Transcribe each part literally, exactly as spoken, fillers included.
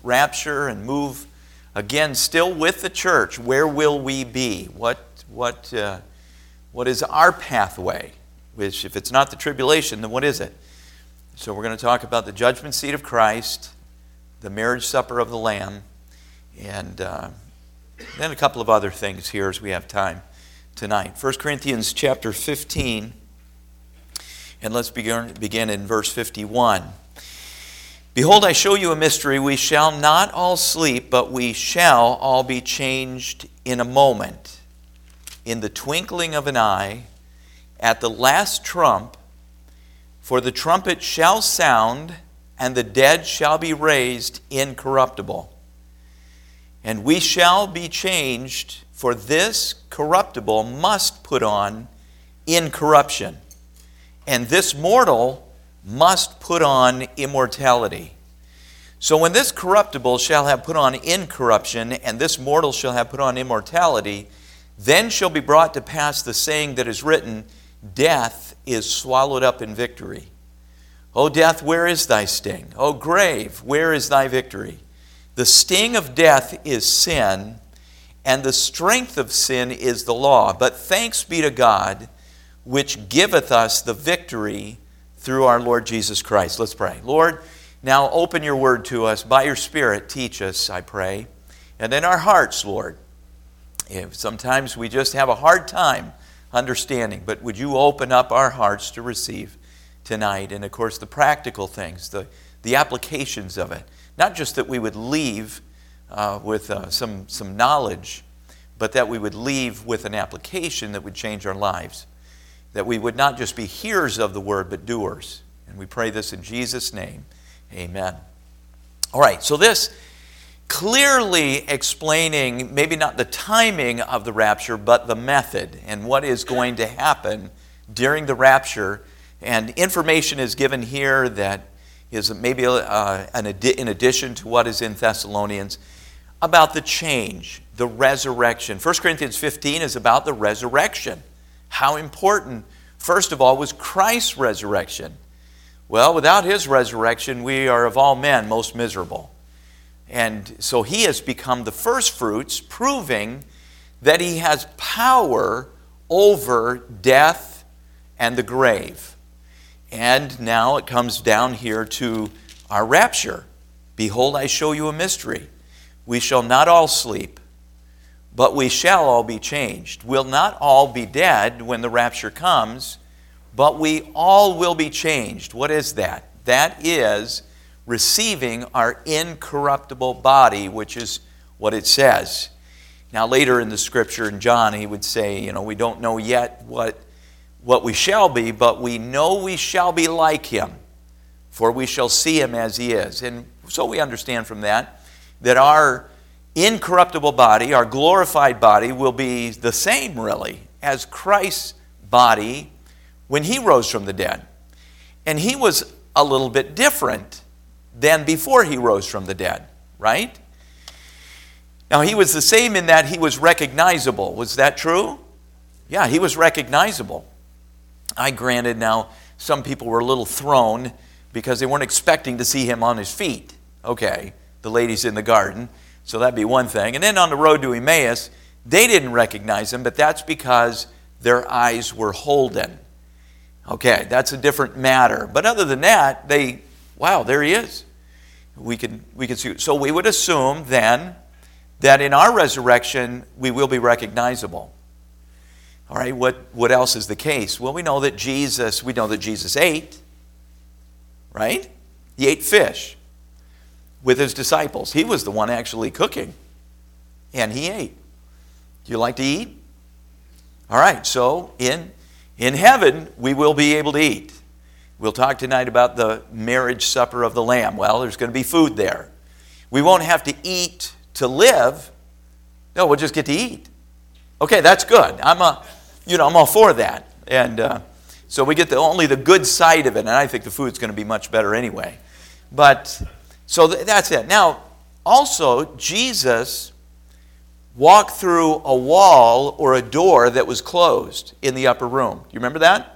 rapture and move again still with the church, where will we be? What, what, uh, what is our pathway? Which, if it's not the tribulation, then what is it? So we're going to talk about the judgment seat of Christ, the marriage supper of the Lamb, and uh, then a couple of other things here as we have time tonight. First Corinthians chapter fifteen, and let's begin, begin in verse fifty-one. Behold, I show you a mystery. We shall not all sleep, but we shall all be changed in a moment, in the twinkling of an eye, at the last trump. For the trumpet shall sound, and the dead shall be raised incorruptible. And we shall be changed, for this corruptible must put on incorruption, and this mortal must put on immortality. So when this corruptible shall have put on incorruption, and this mortal shall have put on immortality, then shall be brought to pass the saying that is written, Death is swallowed up in victory. O death, where is thy sting? O grave, where is thy victory? The sting of death is sin, and the strength of sin is the law. But thanks be to God, which giveth us the victory through our Lord Jesus Christ. Let's pray. Lord, now open your word to us. By your Spirit, teach us, I pray. And in our hearts, Lord, if sometimes we just have a hard time understanding, but would you open up our hearts to receive tonight? And of course, the practical things, the, the applications of it. Not just that we would leave uh, with uh, some, some knowledge, but that we would leave with an application that would change our lives. That we would not just be hearers of the word, but doers. And we pray this in Jesus' name. Amen. All right, so this clearly explaining maybe not the timing of the rapture, but the method and what is going to happen during the rapture. And information is given here that is maybe uh, an adi- in addition to what is in Thessalonians about the change, the resurrection. First Corinthians fifteen is about the resurrection. How important, first of all, was Christ's resurrection? Well, without his resurrection, we are of all men most miserable. And so he has become the first fruits, proving that he has power over death and the grave. And now it comes down here to our rapture. Behold, I show you a mystery. We shall not all sleep, but we shall all be changed. We'll not all be dead when the rapture comes, but we all will be changed. What is that? That is receiving our incorruptible body, which is what it says. Now later in the scripture in John, he would say, you know, we don't know yet what, what we shall be, but we know we shall be like him, for we shall see him as he is. And so we understand from that, that our incorruptible body, our glorified body, will be the same really as Christ's body when he rose from the dead. And he was a little bit different than before he rose from the dead, right? Now, he was the same in that he was recognizable. Was that true? Yeah, he was recognizable. I granted now, some people were a little thrown because they weren't expecting to see him on his feet. Okay, the ladies in the garden, so that'd be one thing. And then on the road to Emmaus, they didn't recognize him, but that's because their eyes were holden. Okay, that's a different matter. But other than that, they, wow, there he is. We could, we could see. So we would assume then that in our resurrection, we will be recognizable. All right, what, what else is the case? Well, we know that Jesus, we know that Jesus ate, right? He ate fish with his disciples. He was the one actually cooking, and he ate. Do you like to eat? All right, so in, in heaven, we will be able to eat. We'll talk tonight about the marriage supper of the Lamb. Well, there's going to be food there. We won't have to eat to live. No, we'll just get to eat. Okay, that's good. I'm a, you know, I'm all for that. And uh, so we get the, only the good side of it, and I think the food's going to be much better anyway. But, so th- that's it. Now, also, Jesus walked through a wall or a door that was closed in the upper room. Do you remember that?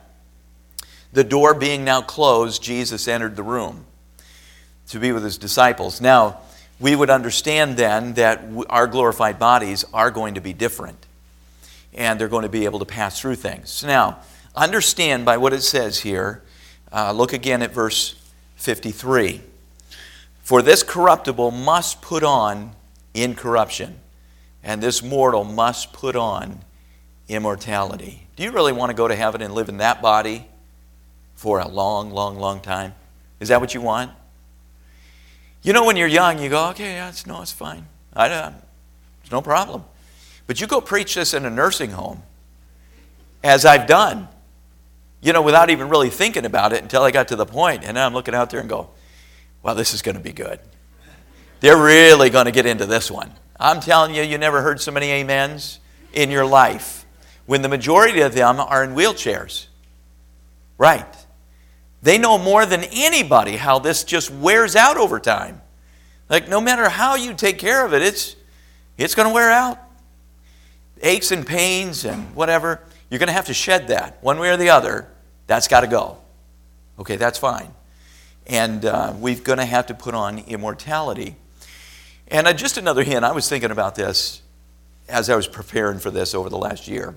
The door being now closed, Jesus entered the room to be with his disciples. Now, we would understand then that our glorified bodies are going to be different. And they're going to be able to pass through things. Now, understand by what it says here, uh, look again at verse fifty-three. For this corruptible must put on incorruption, and this mortal must put on immortality. Do you really want to go to heaven and live in that body for a long, long, long time? Is that what you want? You know, when you're young, you go, okay, yeah, it's, no, it's fine. I, uh, it's no problem. But you go preach this in a nursing home, as I've done, you know, without even really thinking about it until I got to the point, and then I'm looking out there and go, well, this is going to be good. They're really going to get into this one. I'm telling you, you never heard so many amens in your life when the majority of them are in wheelchairs. Right. They know more than anybody how this just wears out over time. Like, no matter how you take care of it, it's, it's going to wear out. Aches and pains and whatever, you're going to have to shed that one way or the other. That's got to go. Okay, that's fine. And uh, we're going to have to put on immortality. And uh, just another hint, I was thinking about this as I was preparing for this over the last year.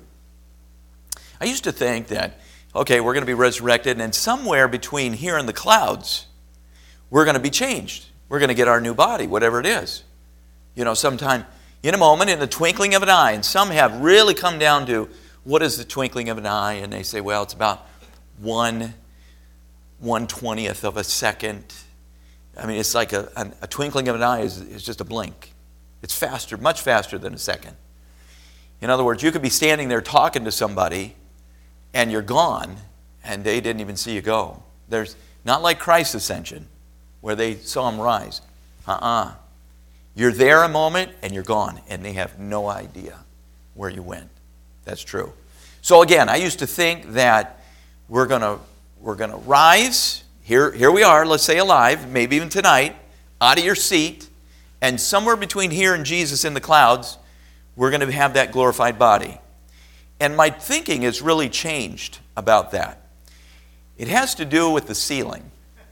I used to think that, okay, we're going to be resurrected, and somewhere between here and the clouds, we're going to be changed. We're going to get our new body, whatever it is. You know, sometime in a moment, in the twinkling of an eye. And some have really come down to, what is the twinkling of an eye? And they say, well, it's about one one twentieth of a second. I mean, it's like a, a, a twinkling of an eye is, is just a blink. It's faster, much faster than a second. In other words, you could be standing there talking to somebody, and you're gone, and they didn't even see you go. There's not like Christ's ascension, where they saw him rise. Uh-uh. You're there a moment, and you're gone, and they have no idea where you went. That's true. So again, I used to think that we're going to we're going to rise. Here, here we are, let's say alive, maybe even tonight, out of your seat, and somewhere between here and Jesus in the clouds, we're going to have that glorified body. And my thinking has really changed about that. It has to do with the ceiling.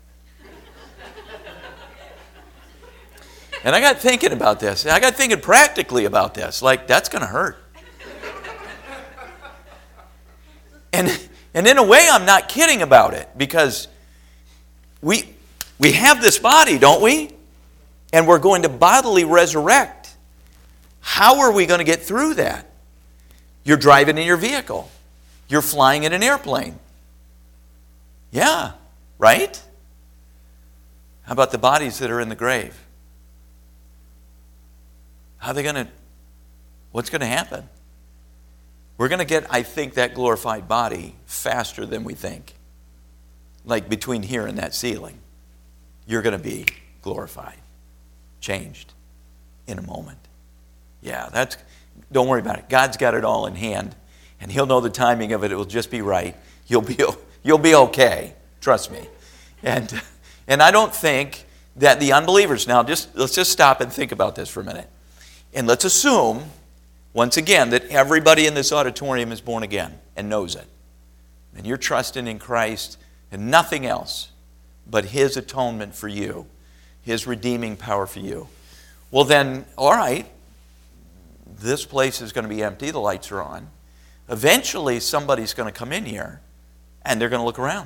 And I got thinking about this. I got thinking practically about this. Like, that's going to hurt. And, and in a way, I'm not kidding about it, because we, we have this body, don't we? And we're going to bodily resurrect. How are we going to get through that? You're driving in your vehicle. You're flying in an airplane. Yeah, right? How about the bodies that are in the grave? How are they going to, what's going to happen? We're going to get, I think, that glorified body faster than we think. Like between here and that ceiling, you're going to be glorified, changed in a moment. Yeah, that's, don't worry about it. God's got it all in hand, and He'll know the timing of it. It will just be right. You'll be, you'll be okay. Trust me. And, and I don't think that the unbelievers, now just, let's just stop and think about this for a minute. And let's assume, once again, that everybody in this auditorium is born again and knows it. And you're trusting in Christ and nothing else but His atonement for you, His redeeming power for you. Well then, all right, this place is going to be empty, the lights are on. Eventually somebody's going to come in here and they're going to look around.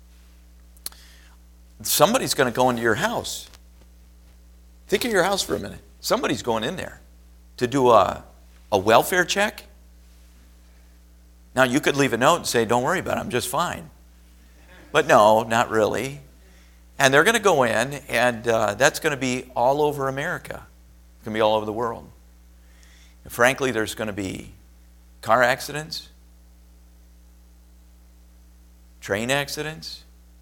Somebody's going to go into your house. Think of your house for a minute. Somebody's going in there to do a, a welfare check. Now, you could leave a note and say, don't worry about it, I'm just fine. But no, not really. And they're going to go in, and uh, that's going to be all over America. It's going to be all over the world. And frankly, there's going to be car accidents, train accidents,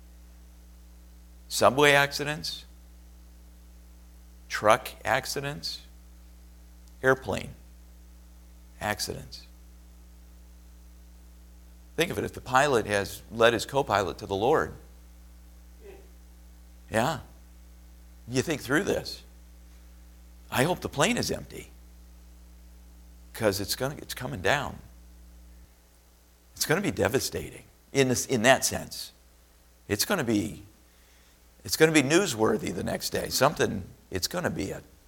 subway accidents, truck accidents, airplane accidents. Think of it, if the pilot has led his co-pilot to the Lord. Yeah. You think through this. I hope the plane is empty, because it's going to, it's coming down. It's going to be devastating in this, in that sense. It's going to be it's going to be newsworthy the next day. Something, it's going to be a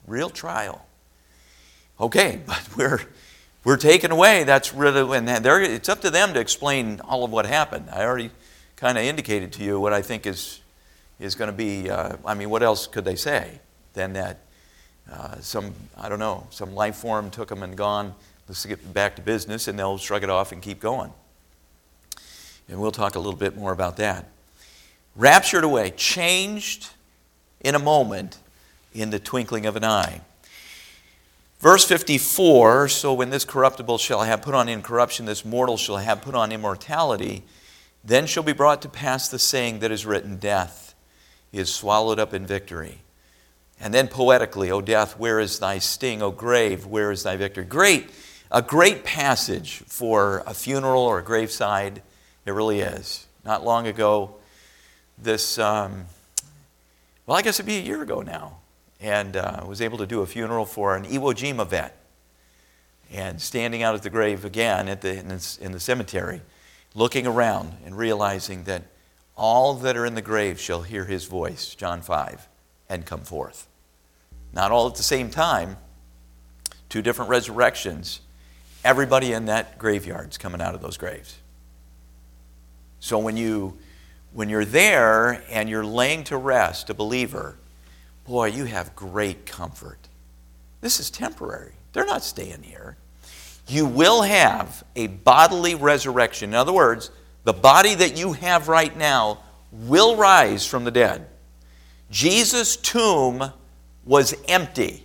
real trial. Okay, but we're we're taken away. That's really, and they're, it's up to them to explain all of what happened. I already kind of indicated to you what I think is is going to be. Uh, I mean, what else could they say than that? Uh, some I don't know. Some life form took them and gone. Let's get back to business, and they'll shrug it off and keep going. And we'll talk a little bit more about that. Raptured away, changed in a moment, in the twinkling of an eye. Verse fifty-four, so when this corruptible shall have put on incorruption, this mortal shall have put on immortality, then shall be brought to pass the saying that is written, death is swallowed up in victory. And then poetically, O death, where is thy sting? O grave, where is thy victory? Great, a great passage for a funeral or a graveside. It really is. Not long ago, this, um, well, I guess it'd be a year ago now, and uh, was able to do a funeral for an Iwo Jima vet. And standing out at the grave again at the, in, the, in the cemetery, looking around and realizing that all that are in the grave shall hear his voice, John five, and come forth. Not all at the same time, two different resurrections. Everybody in that graveyard's coming out of those graves. So when you when you're there and you're laying to rest, a believer, boy, you have great comfort. This is temporary. They're not staying here. You will have a bodily resurrection. In other words, the body that you have right now will rise from the dead. Jesus' tomb was empty.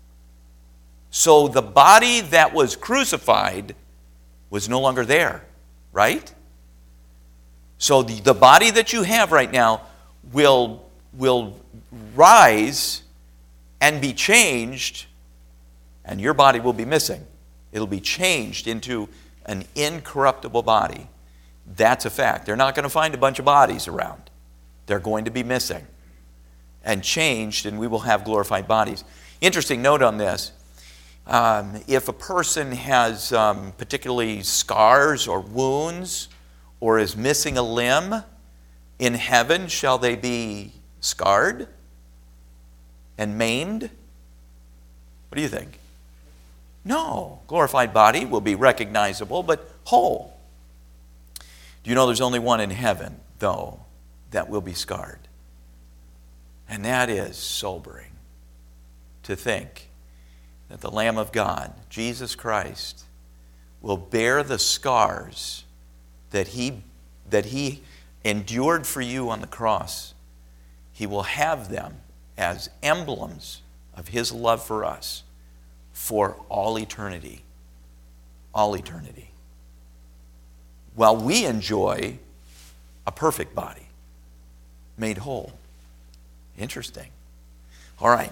So the body that was crucified was no longer there, right? So the, the body that you have right now will, will rise and be changed, and your body will be missing. It'll be changed into an incorruptible body. That's a fact. They're not going to find a bunch of bodies around. They're going to be missing and changed, and we will have glorified bodies. Interesting note on this. Um, if a person has um, particularly scars or wounds, or is missing a limb, in heaven shall they be scarred and maimed? What do you think? No. Glorified body will be recognizable, but whole. Do you know there's only one in heaven, though, that will be scarred? And that is sobering to think that the Lamb of God, Jesus Christ, will bear the scars that he, that he endured for you on the cross. He will have them as emblems of his love for us for all eternity. All eternity. While we enjoy a perfect body, made whole. Interesting. All right.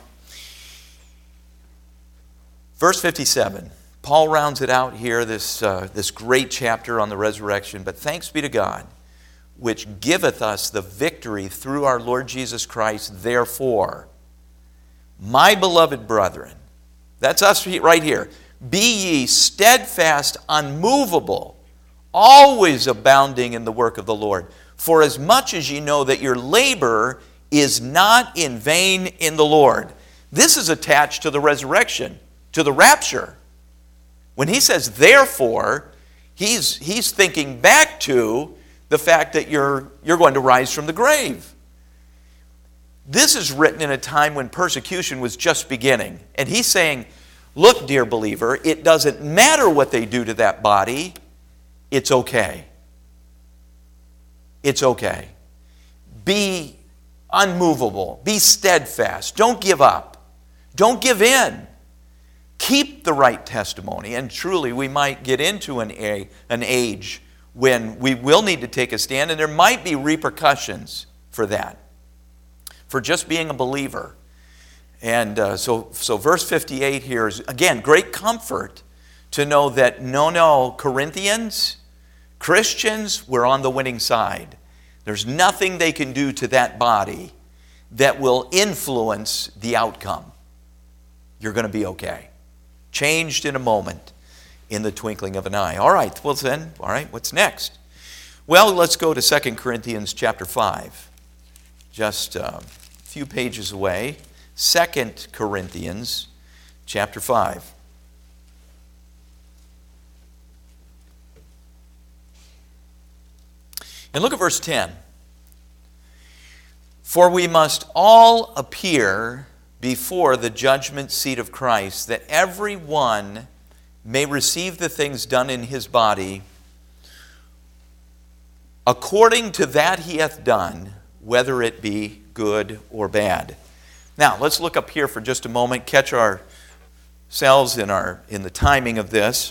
Verse fifty-seven. Paul rounds it out here, this, uh, this great chapter on the resurrection. But thanks be to God, which giveth us the victory through our Lord Jesus Christ. Therefore, my beloved brethren, that's us right here, be ye steadfast, unmovable, always abounding in the work of the Lord. For as much as ye know that your labor is not in vain in the Lord. This is attached to the resurrection, to the rapture. When he says therefore, he's, he's thinking back to the fact that you're, you're going to rise from the grave. This is written in a time when persecution was just beginning. And he's saying, look, dear believer, it doesn't matter what they do to that body. It's okay. It's okay. Be unmovable. Be steadfast. Don't give up. Don't give in. Keep the right testimony. And truly, we might get into an, a, an age when we will need to take a stand, and there might be repercussions for that, for just being a believer. And uh, so, so verse fifty-eight here is, again, great comfort to know that, no, no, Corinthians, Christians, we're on the winning side. There's nothing they can do to that body that will influence the outcome. You're going to be okay. Changed in a moment, in the twinkling of an eye. All right, well then, all right, what's next? Well, let's go to Second Corinthians chapter five. Just a few pages away. Second Corinthians chapter five. And look at verse ten. For we must all appear before the judgment seat of Christ, that every one may receive the things done in his body according to that he hath done, whether it be good or bad. Now, let's look up here for just a moment, catch ourselves in, our, in the timing of this.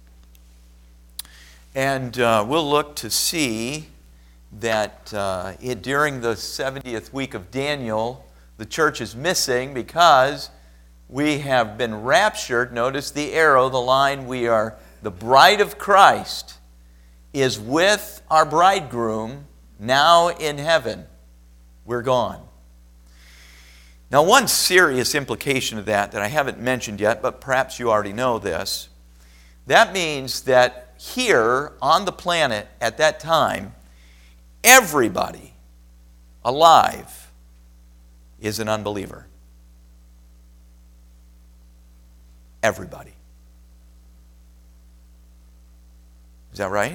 And uh, we'll look to see that uh, it, during the seventieth week of Daniel, the church is missing because we have been raptured. Notice the arrow, the line. We are the bride of Christ is with our bridegroom now in heaven. We're gone. Now, one serious implication of that that I haven't mentioned yet, but perhaps you already know this, that means that here on the planet at that time, everybody alive is an unbeliever. Everybody. Is that right?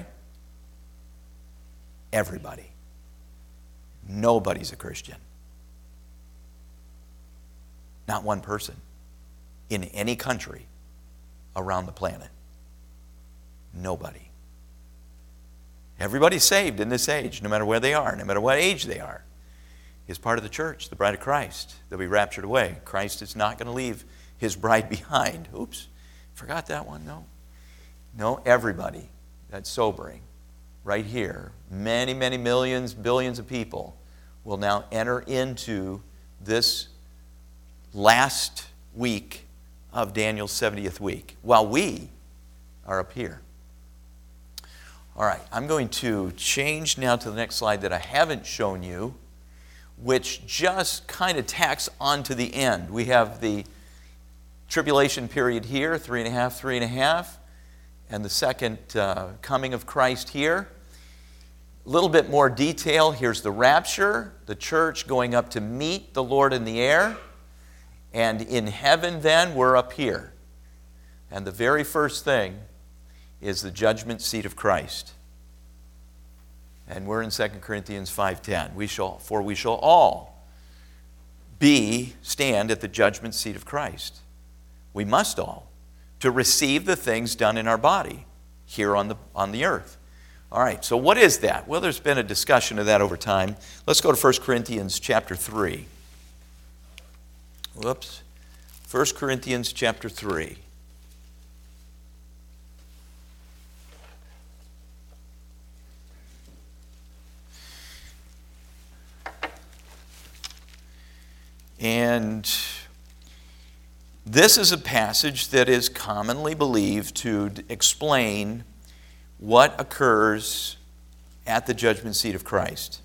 Everybody. Nobody's a Christian. Not one person in any country around the planet. Nobody. Everybody's saved in this age, no matter where they are, no matter what age they are, is part of the church, the bride of Christ. They'll be raptured away. Christ is not going to leave his bride behind. Oops, forgot that one. No. No, everybody. That's sobering. Right here, many, many millions, billions of people will now enter into this last week of Daniel's seventieth week, while we are up here. All right, I'm going to change now to the next slide that I haven't shown you, which just kind of tacks on to the end. We have the tribulation period here, three and a half, three and a half, and the second uh, coming of Christ here. A little bit more detail. Here's the rapture, the church going up to meet the Lord in the air, and in heaven then we're up here. And the very first thing is the judgment seat of Christ. And we're in Second Corinthians five ten. We shall, for we shall all be, stand at the judgment seat of Christ. We must all, to receive the things done in our body here on the, on the earth. All right, so what is that? Well, there's been a discussion of that over time. Let's go to First Corinthians chapter three. Whoops. First Corinthians chapter three. And this is a passage that is commonly believed to explain what occurs at the judgment seat of Christ.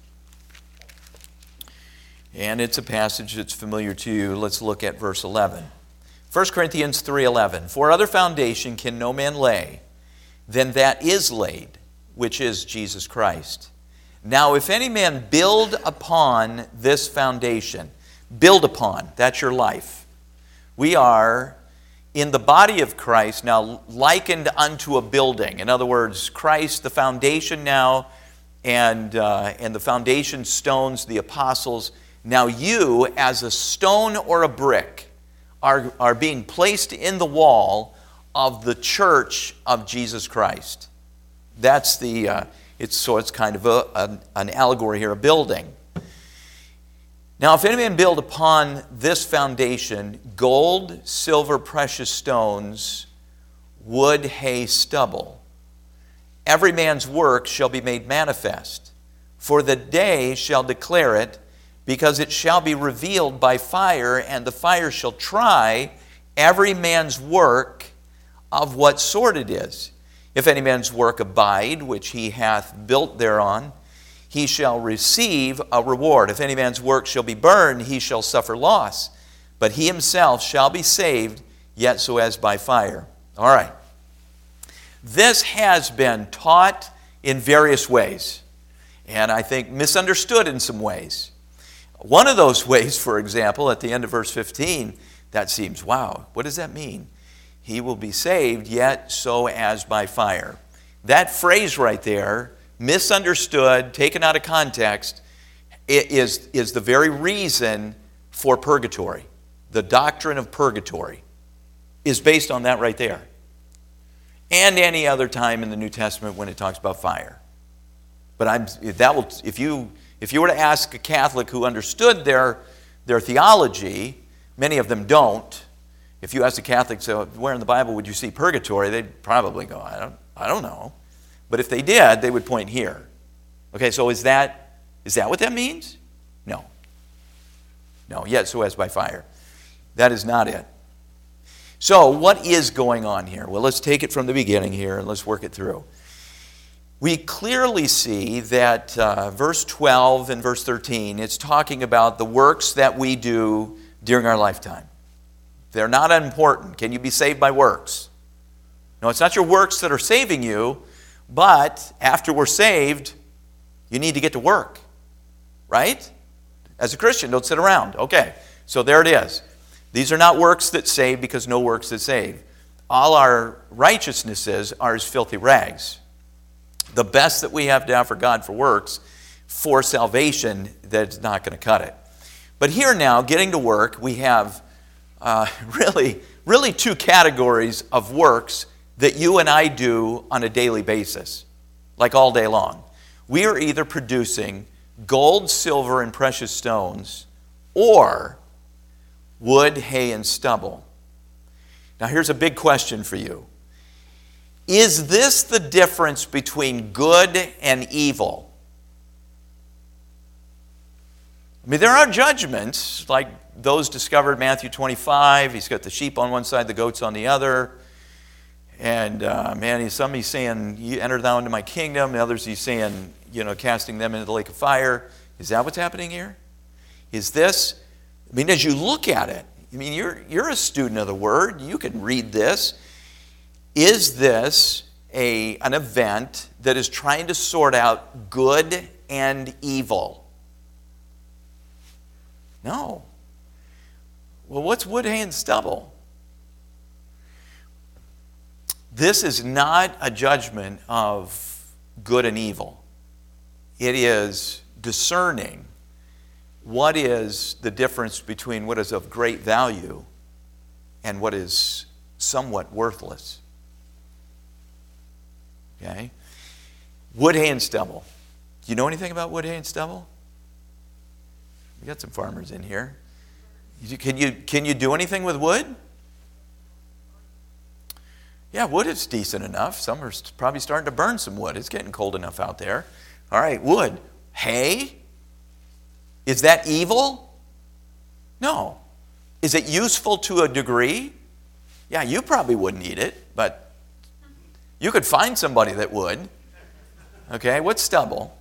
And it's a passage that's familiar to you. Let's look at verse eleven. First Corinthians three eleven. For other foundation can no man lay than that is laid, which is Jesus Christ. Now if any man build upon this foundation, build upon, that's your life. We are in the body of Christ now likened unto a building. In other words, Christ, the foundation now, and, uh, and the foundation stones, the apostles. Now you, as a stone or a brick, are, are being placed in the wall of the church of Jesus Christ. That's the, uh, it's, so it's kind of a, a, an allegory here, a building. Now, if any man build upon this foundation gold, silver, precious stones, wood, hay, stubble, every man's work shall be made manifest. For the day shall declare it, because it shall be revealed by fire, and the fire shall try every man's work of what sort it is. If any man's work abide, which he hath built thereon, he shall receive a reward. If any man's work shall be burned, he shall suffer loss. But he himself shall be saved, yet so as by fire. All right. This has been taught in various ways, and I think misunderstood in some ways. One of those ways, for example, at the end of verse fifteen, that seems, wow, what does that mean? He will be saved, yet so as by fire. That phrase right there, misunderstood, taken out of context, is, is the very reason for purgatory. The doctrine of purgatory is based on that right there. And any other time in the New Testament when it talks about fire. But I'm, that will, if you if you were to ask a Catholic who understood their, their theology, many of them don't. If you ask a Catholic, so where in the Bible would you see purgatory? They'd probably go, I don't, I don't know. But if they did, they would point here. Okay, so is that is that what that means? No. No, yet so as by fire. That is not it. So what is going on here? Well, let's take it from the beginning here and let's work it through. We clearly see that uh, verse twelve and verse thirteen, it's talking about the works that we do during our lifetime. They're not unimportant. Can you be saved by works? No, it's not your works that are saving you, but after we're saved, you need to get to work, right? As a Christian, don't sit around. Okay, so there it is. These are not works that save because no works that save. All our righteousnesses are as filthy rags. The best that we have to offer God for works, for salvation, that's not going to cut it. But here now, getting to work, we have uh, really, really two categories of works that you and I do on a daily basis, like all day long. We are either producing gold, silver, and precious stones, or wood, hay, and stubble. Now here's a big question for you. Is this the difference between good and evil? I mean, there are judgments, like those discovered in Matthew twenty-five. He's got the sheep on one side, the goats on the other. And uh, man, he's, some he's saying, you enter thou into my kingdom. And others he's saying, you know, casting them into the lake of fire. Is that what's happening here? Is this, I mean, as you look at it, I mean, you're, you're a student of the Word. You can read this. Is this a, an event that is trying to sort out good and evil? No. Well, what's wood, hay, and stubble? This is not a judgment of good and evil. It is discerning what is the difference between what is of great value and what is somewhat worthless. Okay? Wood, hay, and stubble. Do you know anything about wood, hay, and stubble? We got some farmers in here. Can you, can you do anything with wood? Yeah, wood is decent enough. Some are probably starting to burn some wood. It's getting cold enough out there. All right, wood. Hay? Is that evil? No. Is it useful to a degree? Yeah, you probably wouldn't eat it, but you could find somebody that would. Okay, what's stubble?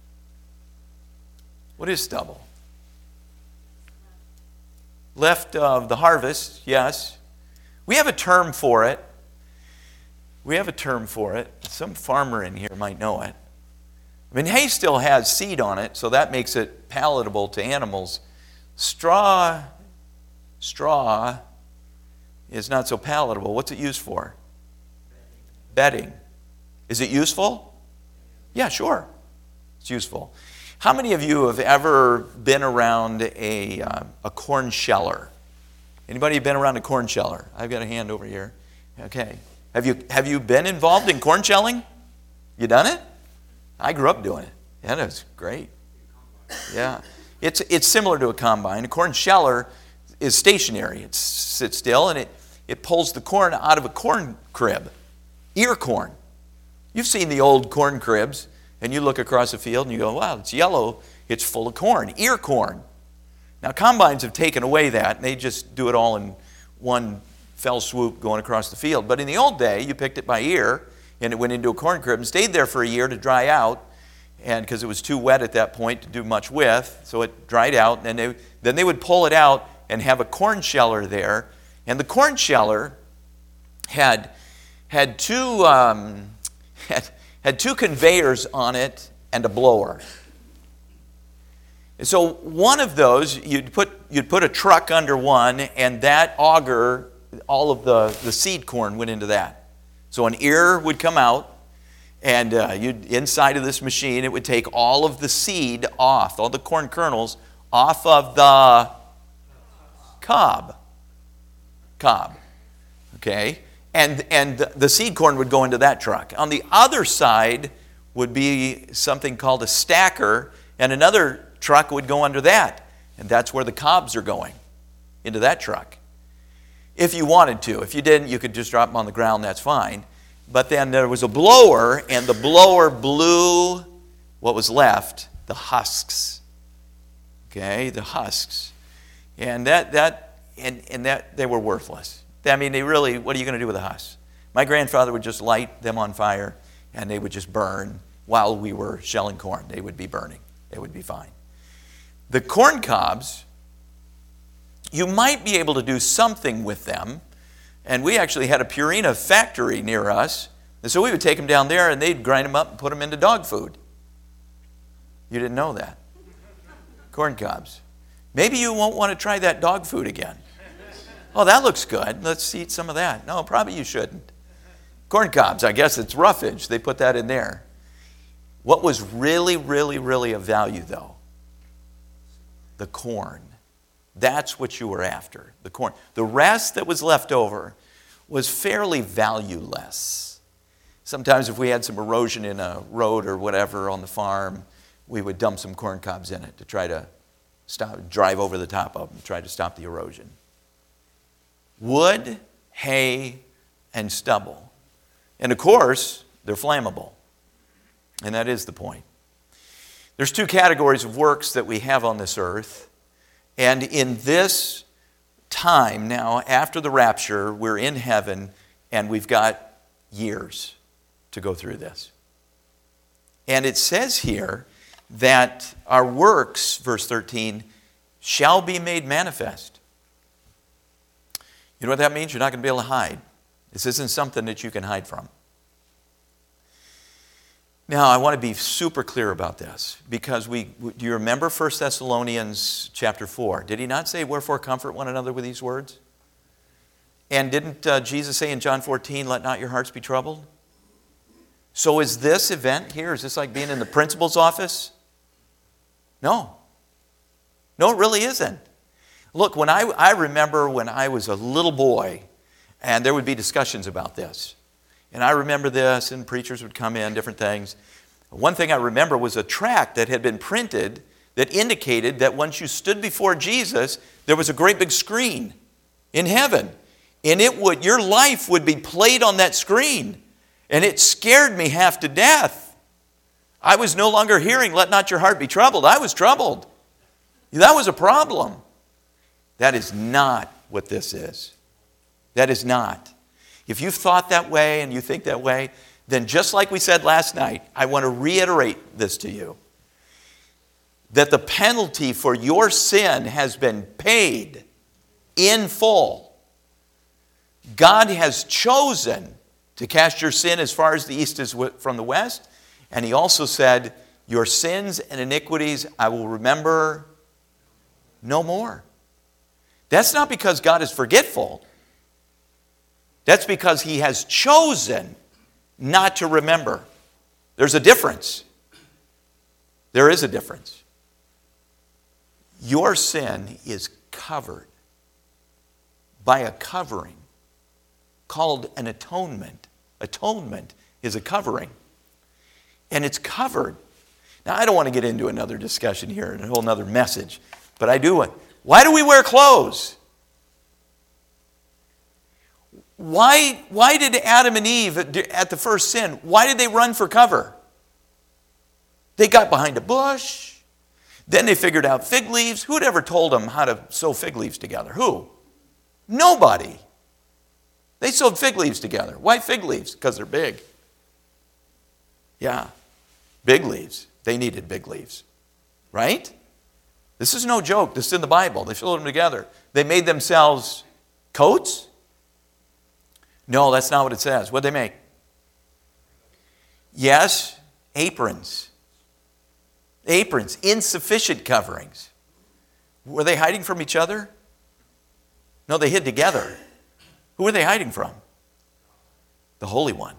What is stubble? Left of the harvest, yes. We have a term for it. We have a term for it. Some farmer in here might know it. I mean, hay still has seed on it, so that makes it palatable to animals. Straw, straw is not so palatable. What's it used for? Bedding. Is it useful? Yeah, sure. It's useful. How many of you have ever been around a, uh, a corn sheller? Anybody been around a corn sheller? I've got a hand over here. Okay. Have you, have you been involved in corn shelling? You done it? I grew up doing it. Yeah, that was great. Yeah. It's, it's similar to a combine. A corn sheller is stationary. It sits still and it, it pulls the corn out of a corn crib. Ear corn. You've seen the old corn cribs, and you look across the field and you go, wow, it's yellow. It's full of corn. Ear corn. Now, combines have taken away that, and they just do it all in one fell swoop going across the field. But in the old day, you picked it by ear, and it went into a corn crib and stayed there for a year to dry out, and because it was too wet at that point to do much with, so it dried out, and they, then they would pull it out and have a corn sheller there. And the corn sheller had, had, two, um, had, had two conveyors on it and a blower. So one of those, you'd put, you'd put a truck under one, and that auger, all of the, the seed corn went into that. So an ear would come out, and uh, you'd, inside of this machine, it would take all of the seed off, all the corn kernels off of the cob. Cob. Okay? And, and the seed corn would go into that truck. On the other side would be something called a stacker, and another truck would go under that. And that's where the cobs are going, into that truck. If you wanted to. If you didn't, you could just drop them on the ground, that's fine. But then there was a blower, and the blower blew what was left, the husks. Okay, the husks. And that that and, and that they were worthless. I mean, they really, what are you going to do with the husks? My grandfather would just light them on fire, and they would just burn while we were shelling corn. They would be burning. They would be fine. The corn cobs, you might be able to do something with them. And we actually had a Purina factory near us. And so we would take them down there, and they'd grind them up and put them into dog food. You didn't know that. Corn cobs. Maybe you won't want to try that dog food again. Oh, that looks good. Let's eat some of that. No, probably you shouldn't. Corn cobs, I guess it's roughage. They put that in there. What was really, really, really of value, though? The corn. That's what you were after, the corn. The rest that was left over was fairly valueless. Sometimes if we had some erosion in a road or whatever on the farm, we would dump some corn cobs in it to try to stop, drive over the top of them, try to stop the erosion. Wood, hay, and stubble. And of course, they're flammable. And that is the point. There's two categories of works that we have on this earth. And in this time now, after the rapture, we're in heaven, and we've got years to go through this. And it says here that our works, verse thirteen, shall be made manifest. You know what that means? You're not going to be able to hide. This isn't something that you can hide from. Now, I want to be super clear about this, because we, do you remember First Thessalonians chapter four? Did he not say, wherefore comfort one another with these words? And didn't uh, Jesus say in John fourteen, let not your hearts be troubled? So is this event here, is this like being in the principal's office? No. No, it really isn't. Look, when I, I remember when I was a little boy, and there would be discussions about this. And I remember this, and preachers would come in, different things. One thing I remember was a tract that had been printed that indicated that once you stood before Jesus, there was a great big screen in heaven. And it would, your life would be played on that screen. And it scared me half to death. I was no longer hearing, let not your heart be troubled. I was troubled. That was a problem. That is not what this is. That is not. If you've thought that way and you think that way, then just like we said last night, I want to reiterate this to you. That the penalty for your sin has been paid in full. God has chosen to cast your sin as far as the east is from the west. And he also said, your sins and iniquities I will remember no more. That's not because God is forgetful. That's because he has chosen not to remember. There's a difference. There is a difference. Your sin is covered by a covering called an atonement. Atonement is a covering. And it's covered. Now, I don't want to get into another discussion here and a whole other message, but I do want. Why do we wear clothes? Why, why did Adam and Eve at the first sin, why did they run for cover? They got behind a bush. Then they figured out fig leaves. Who'd ever told them how to sew fig leaves together? Who? Nobody. They sewed fig leaves together. Why fig leaves? Because they're big. Yeah, big leaves. They needed big leaves, right? This is no joke. This is in the Bible. They sewed them together. They made themselves coats? No, that's not what it says. What did they make? Yes, aprons. Aprons, insufficient coverings. Were they hiding from each other? No, they hid together. Who were they hiding from? The Holy One.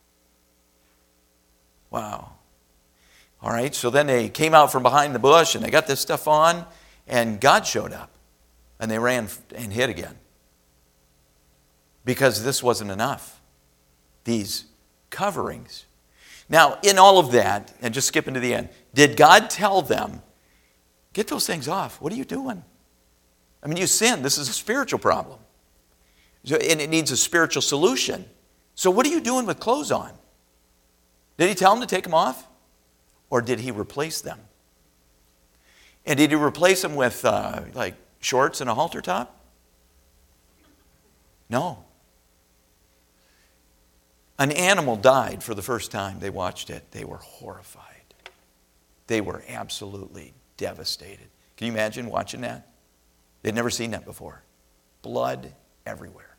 Wow. All right, so then they came out from behind the bush and they got this stuff on, and God showed up and they ran and hid again. Because this wasn't enough. These coverings. Now, in all of that, and just skipping to the end, did God tell them, get those things off? What are you doing? I mean, you sinned. This is a spiritual problem. So, and it needs a spiritual solution. So what are you doing with clothes on? Did he tell them to take them off? Or did he replace them? And did he replace them with uh, like shorts and a halter top? No. An animal died for the first time. They watched it. They were horrified. They were absolutely devastated. Can you imagine watching that? They'd never seen that before. Blood everywhere.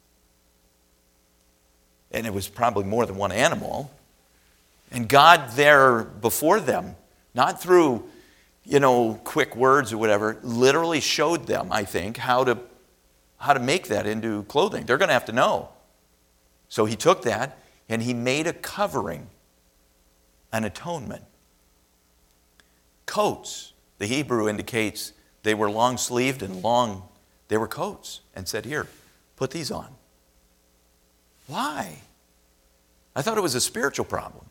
And it was probably more than one animal. And God there before them, not through, you know, quick words or whatever, literally showed them, I think, how to, how to make that into clothing. They're going to have to know. So he took that and he made a covering, an atonement. Coats. The Hebrew indicates they were long-sleeved and long, they were coats, and said, here, put these on. Why? I thought it was a spiritual problem.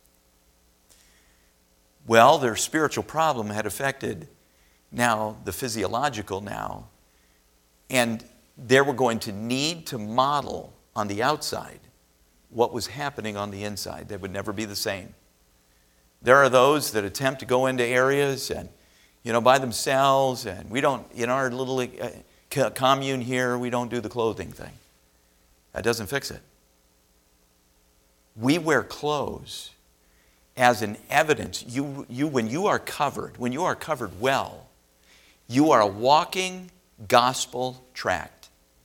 Well, their spiritual problem had affected now the physiological now, and they were going to need to model on the outside what was happening on the inside. They would never be the same. There are those that attempt to go into areas and, you know, by themselves, and we don't, in our little uh, commune here, we don't do the clothing thing. That doesn't fix it. We wear clothes as an evidence. You, you, when you are covered, when you are covered well, you are a walking gospel tract.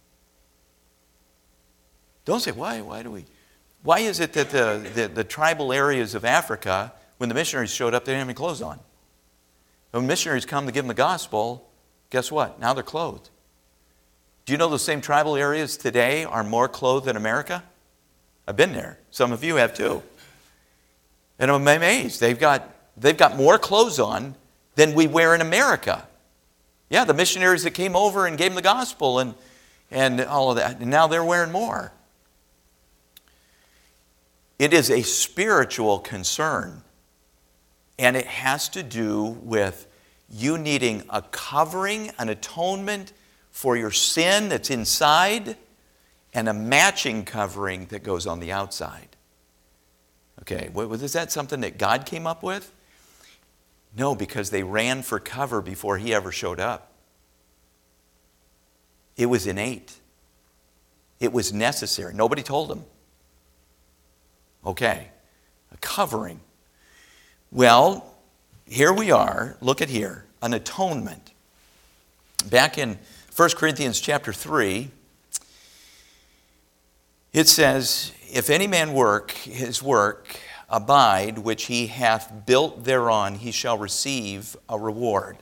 Don't say, why, why do we, why is it that the, the, the tribal areas of Africa, when the missionaries showed up, they didn't have any clothes on? When missionaries come to give them the gospel, guess what? Now they're clothed. Do you know those same tribal areas today are more clothed than America? I've been there. Some of you have too. And I'm amazed. They've got, they've got more clothes on than we wear in America. Yeah, the missionaries that came over and gave them the gospel and, and all of that, and now they're wearing more. It is a spiritual concern, and it has to do with you needing a covering, an atonement for your sin that's inside, and a matching covering that goes on the outside. Okay, was that something that God came up with? No, because they ran for cover before he ever showed up. It was innate. It was necessary. Nobody told them. Okay, a covering. Well, here we are. Look at here, an atonement. Back in First Corinthians chapter three, it says, if any man work his work, abide, which he hath built thereon, he shall receive a reward.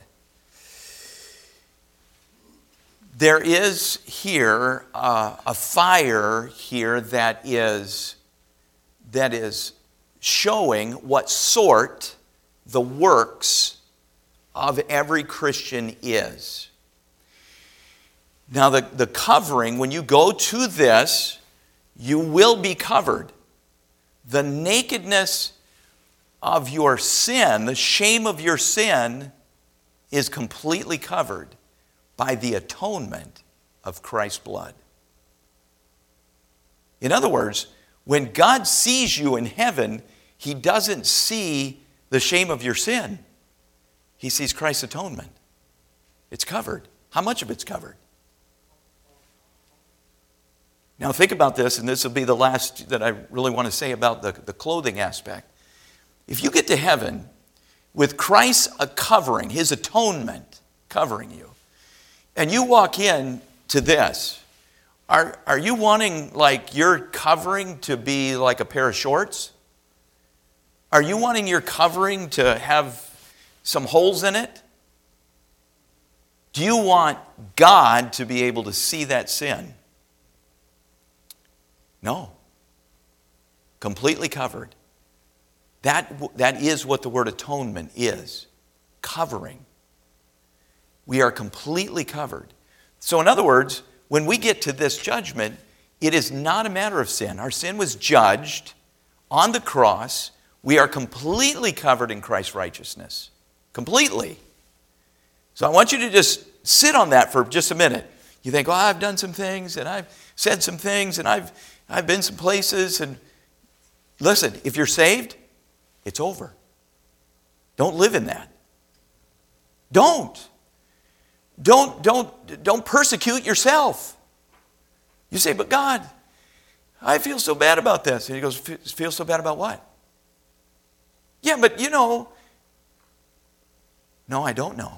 There is here uh, a fire here that is, that is showing what sort the works of every Christian is. Now the, the covering, when you go to this, you will be covered. The nakedness of your sin, the shame of your sin, is completely covered by the atonement of Christ's blood. In other words, when God sees you in heaven, he doesn't see the shame of your sin. He sees Christ's atonement. It's covered. How much of it's covered? Now think about this, and this will be the last that I really want to say about the, the clothing aspect. If you get to heaven with Christ a covering, his atonement covering you, and you walk in to this, are, are you wanting like your covering to be like a pair of shorts? Are you wanting your covering to have, some holes in it? Do you want God to be able to see that sin? No. Completely covered. That, that is what the word atonement is. Covering. We are completely covered. So in other words, when we get to this judgment, it is not a matter of sin. Our sin was judged on the cross. We are completely covered in Christ's righteousness. Completely. So I want you to just sit on that for just a minute. You think, well, I've done some things, and I've said some things, and I've, I've been some places. And listen, if you're saved, it's over. Don't live in that. Don't. Don't, don't, don't persecute yourself. You say, but God, I feel so bad about this. And he goes, feel so bad about what? Yeah, but you know. No, I don't know.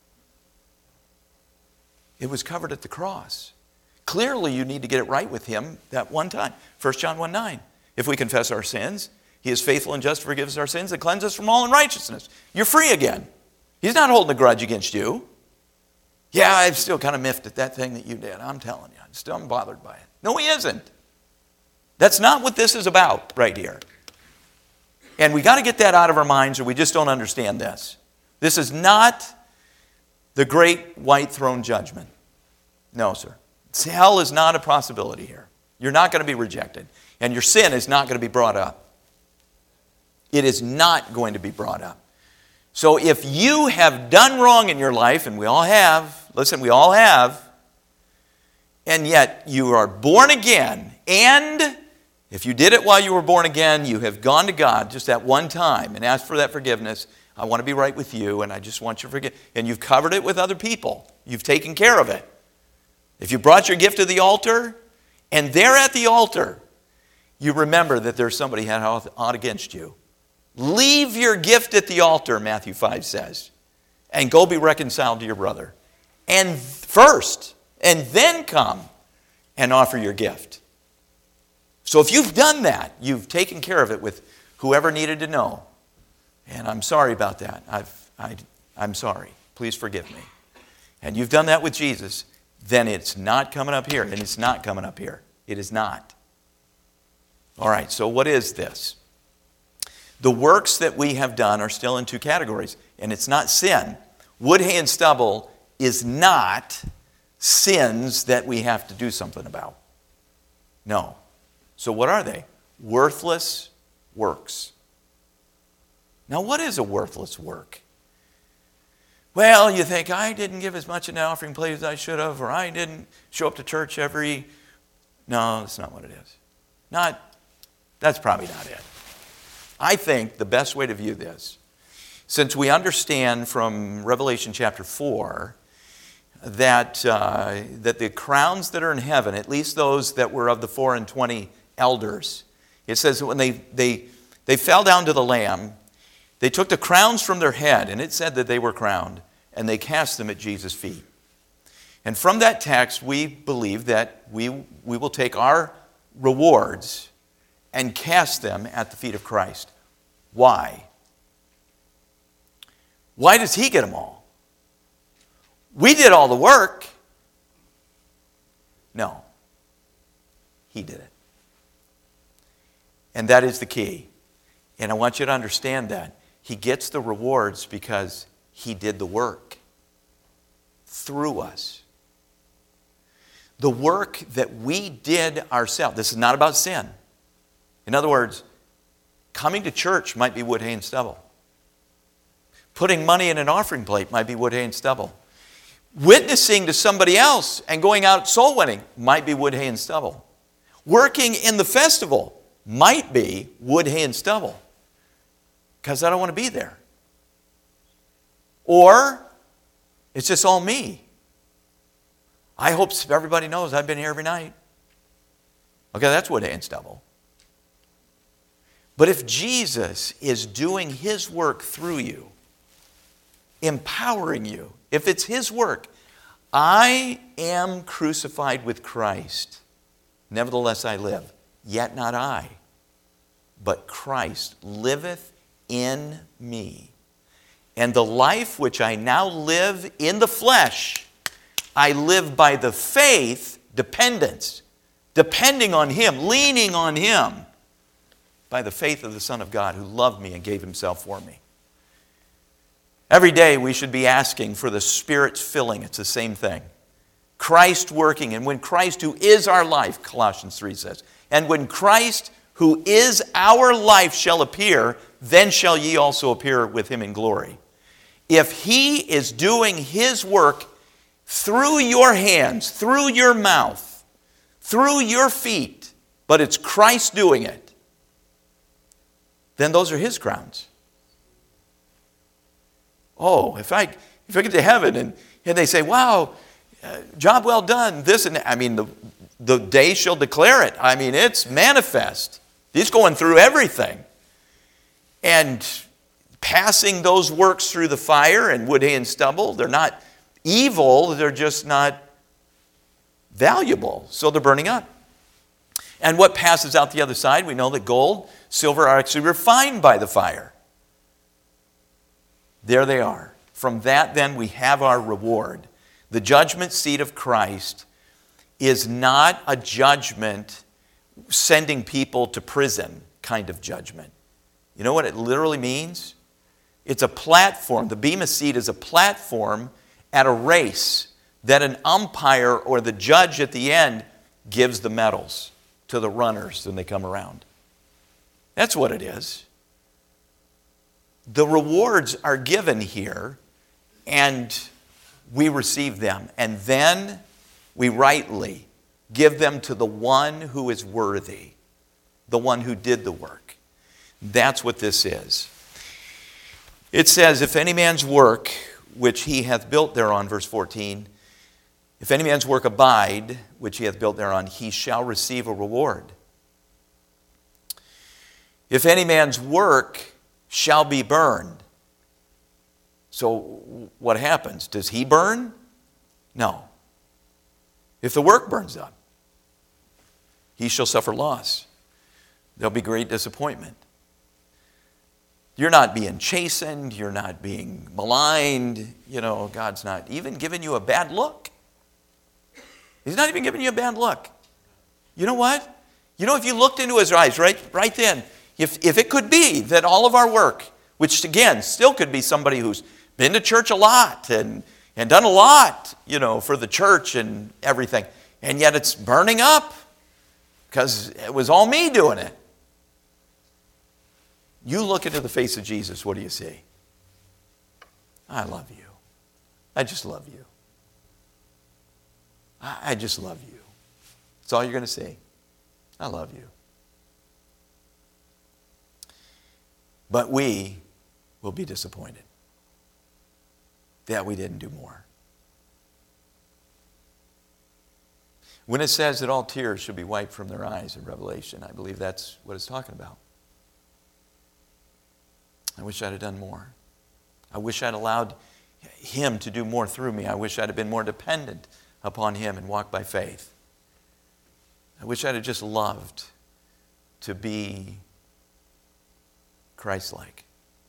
It was covered at the cross. Clearly, you need to get it right with him that one time. First John one nine. If we confess our sins, he is faithful and just to forgive us our sins and cleanse us from all unrighteousness. You're free again. He's not holding a grudge against you. Yeah, I'm still kind of miffed at that thing that you did. I'm telling you, I'm still bothered by it. No, he isn't. That's not what this is about right here. And we got to get that out of our minds or we just don't understand this. This is not the great white throne judgment. No, sir. Hell is not a possibility here. You're not going to be rejected. And your sin is not going to be brought up. It is not going to be brought up. So if you have done wrong in your life, and we all have, listen, we all have, and yet you are born again, and if you did it while you were born again, you have gone to God just that one time and asked for that forgiveness. I want to be right with you, and I just want you to forgive. And you've covered it with other people. You've taken care of it. If you brought your gift to the altar, and there at the altar, you remember that there's somebody had aught against you. Leave your gift at the altar, Matthew five says, and go be reconciled to your brother. And first, and then come and offer your gift. So if you've done that, you've taken care of it with whoever needed to know. And I'm sorry about that. I've, I, I'm sorry. Please forgive me. And you've done that with Jesus, then it's not coming up here. And it's not coming up here. It is not. All right, so what is this? The works that we have done are still in two categories, and it's not sin. Wood, hay, and stubble is not sins that we have to do something about. No. So what are they? Worthless works. Now, what is a worthless work? Well, you think, I didn't give as much in the offering plate as I should have, or I didn't show up to church every... No, that's not what it is. Not, that's probably not it. I think the best way to view this, since we understand from Revelation chapter four that, uh, that the crowns that are in heaven, at least those that were of the four and twenty elders, it says that when they, they, they fell down to the Lamb, they took the crowns from their head, and it said that they were crowned, and they cast them at Jesus' feet. And from that text, we believe that we, we will take our rewards and cast them at the feet of Christ. Why? Why does he get them all? We did all the work. No. He did it. And that is the key. And I want you to understand that. He gets the rewards because he did the work through us. The work that we did ourselves. This is not about sin. In other words, coming to church might be wood, hay, and stubble. Putting money in an offering plate might be wood, hay, and stubble. Witnessing to somebody else and going out soul winning might be wood, hay, and stubble. Working in the festival might be wood, hay, and stubble. Because I don't want to be there. Or it's just all me. I hope everybody knows I've been here every night. Okay, that's wood, hay, and stubble. But if Jesus is doing his work through you, empowering you, if it's his work, I am crucified with Christ. Nevertheless I live, yet not I, but Christ liveth in me. And the life which I now live in the flesh, I live by the faith, dependence, depending on Him, leaning on Him, by the faith of the Son of God who loved me and gave Himself for me. Every day we should be asking for the Spirit's filling. It's the same thing. Christ working, and when Christ, who is our life, Colossians three says, and when Christ, who is our life, shall appear, then shall ye also appear with Him in glory. If He is doing His work through your hands, through your mouth, through your feet, but it's Christ doing it, then those are His grounds. Oh, if I if I get to heaven and, and they say, wow, uh, job well done, this and that. I mean, the, the day shall declare it. I mean, it's manifest. He's going through everything. And passing those works through the fire and wood, hay, and stubble, they're not evil, they're just not valuable. So they're burning up. And what passes out the other side? We know that gold, silver are actually refined by the fire. There they are. From that, then, we have our reward. The judgment seat of Christ is not a judgment sending people to prison kind of judgment. You know what it literally means? It's a platform. The Bema seat is a platform at a race that an umpire or the judge at the end gives the medals to the runners when they come around. That's what it is. The rewards are given here, and we receive them. And then we rightly give them to the one who is worthy, the one who did the work. That's what this is. It says, if any man's work, which he hath built thereon, verse fourteen, if any man's work abide, which he hath built thereon, he shall receive a reward. If any man's work shall be burned. So what happens? Does he burn? No. If the work burns up, he shall suffer loss. There'll be great disappointment. You're not being chastened. You're not being maligned. You know, God's not even giving you a bad look. He's not even giving you a bad look. You know what? You know, if you looked into His eyes right, right then, if, if it could be that all of our work, which again, still could be somebody who's been to church a lot and, and done a lot, you know, for the church and everything, and yet it's burning up because it was all me doing it. You look into the face of Jesus, what do you see? I love you. I just love you. I, I just love you. That's all you're going to see. I love you. But we will be disappointed that we didn't do more. When it says that all tears should be wiped from their eyes in Revelation, I believe that's what it's talking about. I wish I'd have done more. I wish I'd allowed Him to do more through me. I wish I'd have been more dependent upon Him and walked by faith. I wish I'd have just loved to be Christ-like.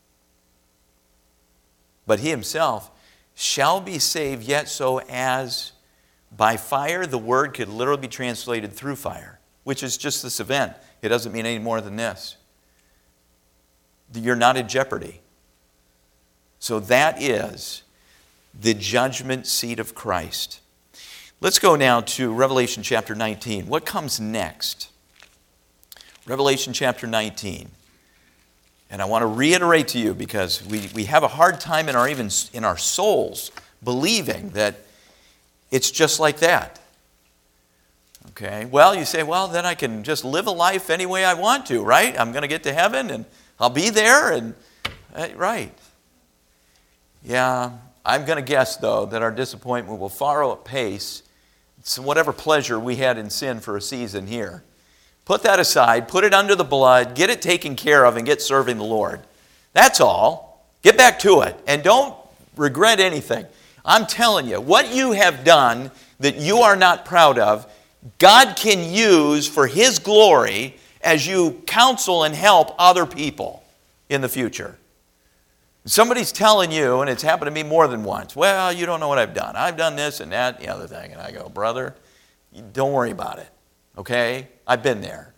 But He Himself shall be saved, yet so as by fire. The word could literally be translated through fire, which is just this event. It doesn't mean any more than this. You're not in jeopardy. So that is the judgment seat of Christ. Let's go now to Revelation chapter nineteen. What comes next? Revelation chapter nineteen. And I want to reiterate to you, because we, we have a hard time in our even in our souls believing that it's just like that. Okay, well, you say, well, then I can just live a life any way I want to, right? I'm going to get to heaven and I'll be there, and uh, right. Yeah, I'm going to guess, though, that our disappointment will far outpace whatever pleasure we had in sin for a season here. Put that aside, put it under the blood, get it taken care of, and get serving the Lord. That's all. Get back to it, and don't regret anything. I'm telling you, what you have done that you are not proud of, God can use for His glory as you counsel and help other people in the future. Somebody's telling you, and it's happened to me more than once, well, you don't know what I've done. I've done this and that and the other thing. And I go, brother, don't worry about it, okay? I've been there.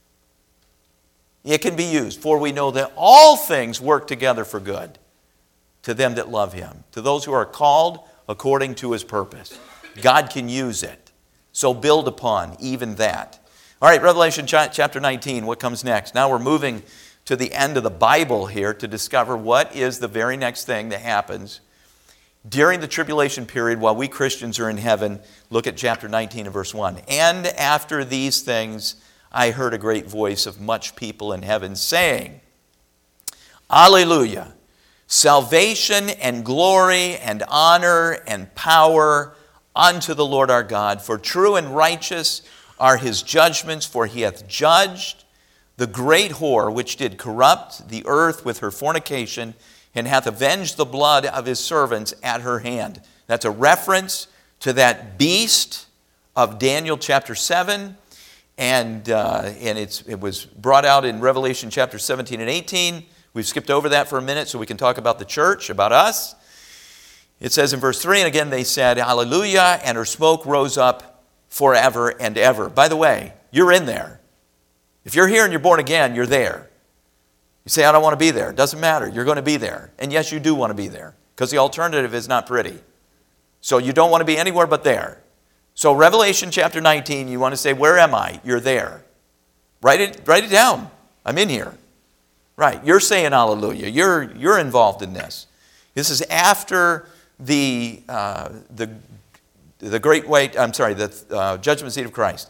It can be used, for we know that all things work together for good to them that love him, to those who are called according to his purpose. God can use it. So build upon even that. All right, Revelation chapter nineteen, what comes next? Now we're moving to the end of the Bible here to discover what is the very next thing that happens during the tribulation period while we Christians are in heaven. Look at chapter nineteen and verse one. And after these things, I heard a great voice of much people in heaven saying, Alleluia! Salvation and glory and honor and power unto the Lord our God. For true and righteous are his judgments, for he hath judged the great whore which did corrupt the earth with her fornication, and hath avenged the blood of his servants at her hand. That's a reference to that beast of Daniel chapter seven. And, uh, and it's, it was brought out in Revelation chapter seventeen and eighteen. We've skipped over that for a minute so we can talk about the church, about us. It says in verse three, and again they said, Hallelujah, and her smoke rose up forever and ever. By the way, you're in there. If you're here and you're born again, you're there. You say, I don't want to be there. It doesn't matter. You're going to be there. And yes, you do want to be there because the alternative is not pretty. So you don't want to be anywhere but there. So Revelation chapter nineteen, you want to say, where am I? You're there. Write it, write it down. I'm in here. Right. You're saying hallelujah. You're, you're involved in this. This is after the, uh, the, the great weight, I'm sorry, the uh, judgment seat of Christ.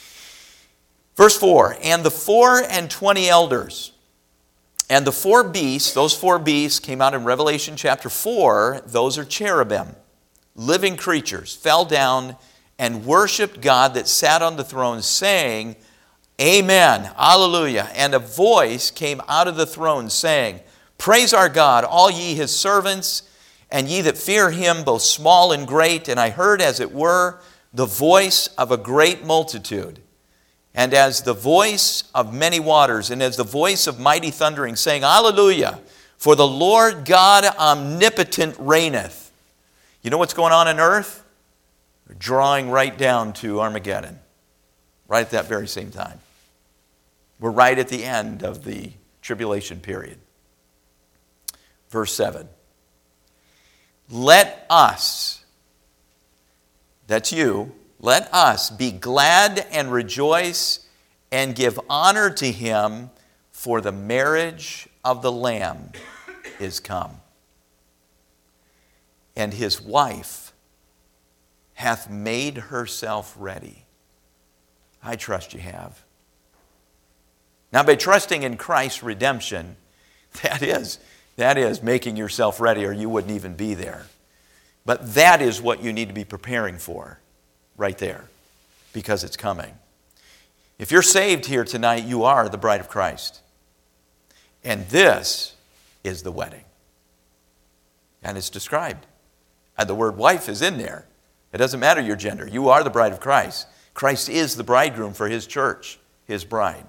Verse four, and the four and twenty elders, and the four beasts, those four beasts came out in Revelation chapter four, those are cherubim, living creatures, fell down and worshiped God that sat on the throne, saying, Amen, Alleluia. And a voice came out of the throne, saying, Praise our God, all ye his servants, and ye that fear him, both small and great. And I heard, as it were, the voice of a great multitude, and as the voice of many waters, and as the voice of mighty thundering, saying, Alleluia, for the Lord God omnipotent reigneth. You know what's going on on earth? We're drawing right down to Armageddon, right at that very same time. We're right at the end of the tribulation period. Verse seven. Let us, that's you, let us be glad and rejoice and give honor to him, for the marriage of the Lamb is come. And his wife hath made herself ready. I trust you have. Now, by trusting in Christ's redemption, that is, that is making yourself ready, or you wouldn't even be there. But that is what you need to be preparing for right there, because it's coming. If you're saved here tonight, you are the bride of Christ. And this is the wedding. And it's described. And the word wife is in there. It doesn't matter your gender. You are the bride of Christ. Christ is the bridegroom for his church, his bride.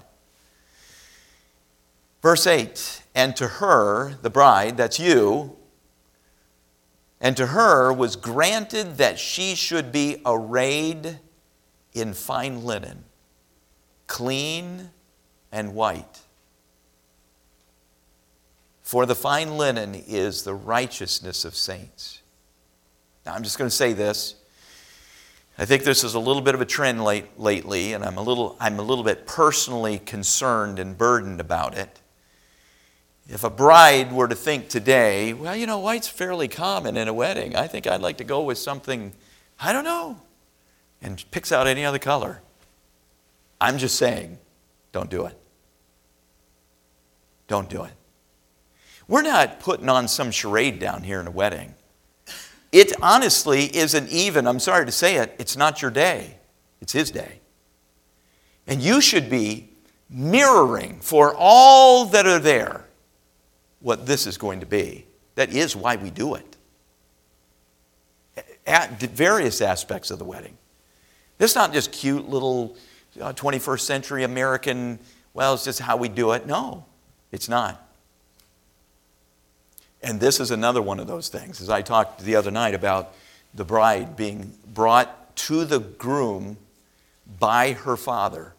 Verse eight, and to her, the bride, that's you, and to her was granted that she should be arrayed in fine linen, clean and white. For the fine linen is the righteousness of saints. Now, I'm just going to say this. I think this is a little bit of a trend late, lately, and I'm a little, I'm a little bit personally concerned and burdened about it. If a bride were to think today, well, you know, white's fairly common in a wedding. I think I'd like to go with something, I don't know, and picks out any other color. I'm just saying, don't do it. Don't do it. We're not putting on some charade down here in a wedding. It honestly isn't even, I'm sorry to say it, it's not your day. It's his day. And you should be mirroring for all that are there what this is going to be. That is why we do it. At various aspects of the wedding. This is not just cute little uh, twenty-first century American, well, it's just how we do it. No, it's not. And this is another one of those things. As I talked the other night about the bride being brought to the groom by her father.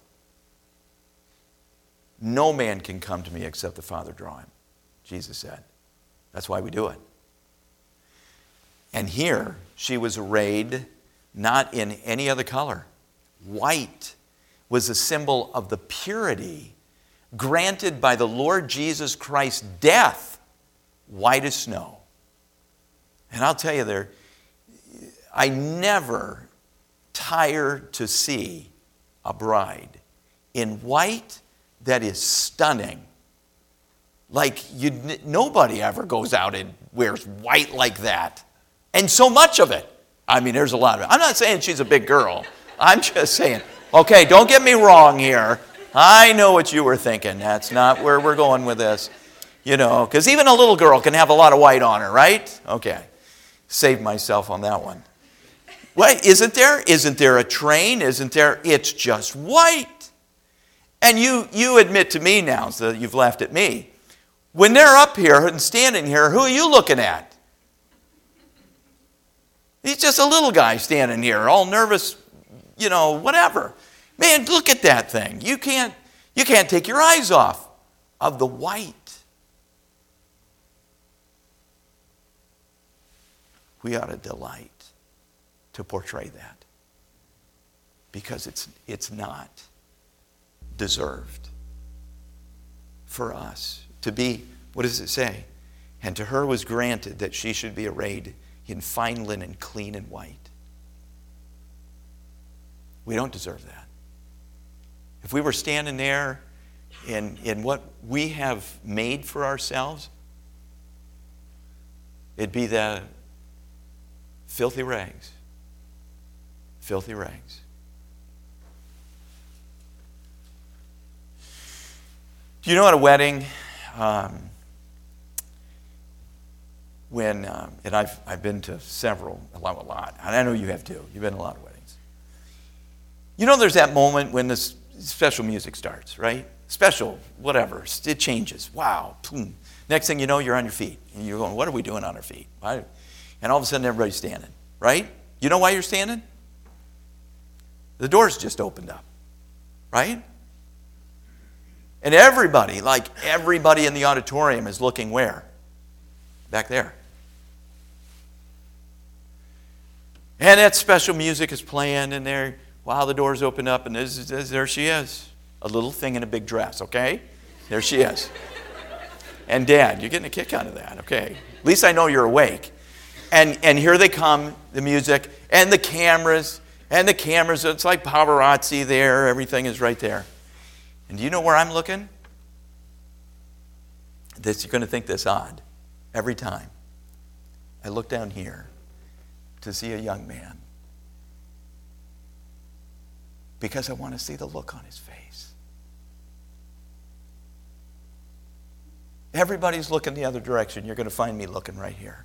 No man can come to me except the Father draw him, Jesus said. That's why we do it. And here, she was arrayed not in any other color. White was a symbol of the purity granted by the Lord Jesus Christ's death, white as snow. And I'll tell you there, I never tire to see a bride in white that is stunning. Like you, nobody ever goes out and wears white like that. And so much of it. I mean, there's a lot of it. I'm not saying she's a big girl. I'm just saying, okay, don't get me wrong here. I know what you were thinking. That's not where we're going with this. You know, because even a little girl can have a lot of white on her, right? Okay. Saved myself on that one. What, isn't there? Isn't there a train? Isn't there? It's just white. And you, you admit to me now, so you've laughed at me. When they're up here and standing here, who are you looking at? He's just a little guy standing here, all nervous, you know, whatever. Man, look at that thing. You can't, you can't take your eyes off of the white. We ought to delight to portray that because it's, it's not deserved for us to be, what does it say? And to her was granted that she should be arrayed in fine linen, clean and white. We don't deserve that. If we were standing there in, in what we have made for ourselves, it'd be the filthy rags. Filthy rags. Do you know at a wedding, um, when, uh, and I've, I've been to several, a lot, a lot, and I know you have too. You've been to a lot of weddings. You know there's that moment when this special music starts, right? Special, whatever, it changes. Wow, boom. Next thing you know, you're on your feet. And you're going, what are we doing on our feet? Why? And all of a sudden everybody's standing, right? You know why you're standing? The doors just opened up, right? And everybody, like everybody in the auditorium is looking where? Back there. And that special music is playing, and there, wow, the doors open up, and there's, there's, there she is. A little thing in a big dress, okay? There she is. And Dad, you're getting a kick out of that, okay? At least I know you're awake. And, and here they come, the music, and the cameras, and the cameras, it's like paparazzi there, everything is right there. And do you know where I'm looking? This, you're going to think this odd. Every time I look down here to see a young man because I want to see the look on his face. Everybody's looking the other direction. You're going to find me looking right here.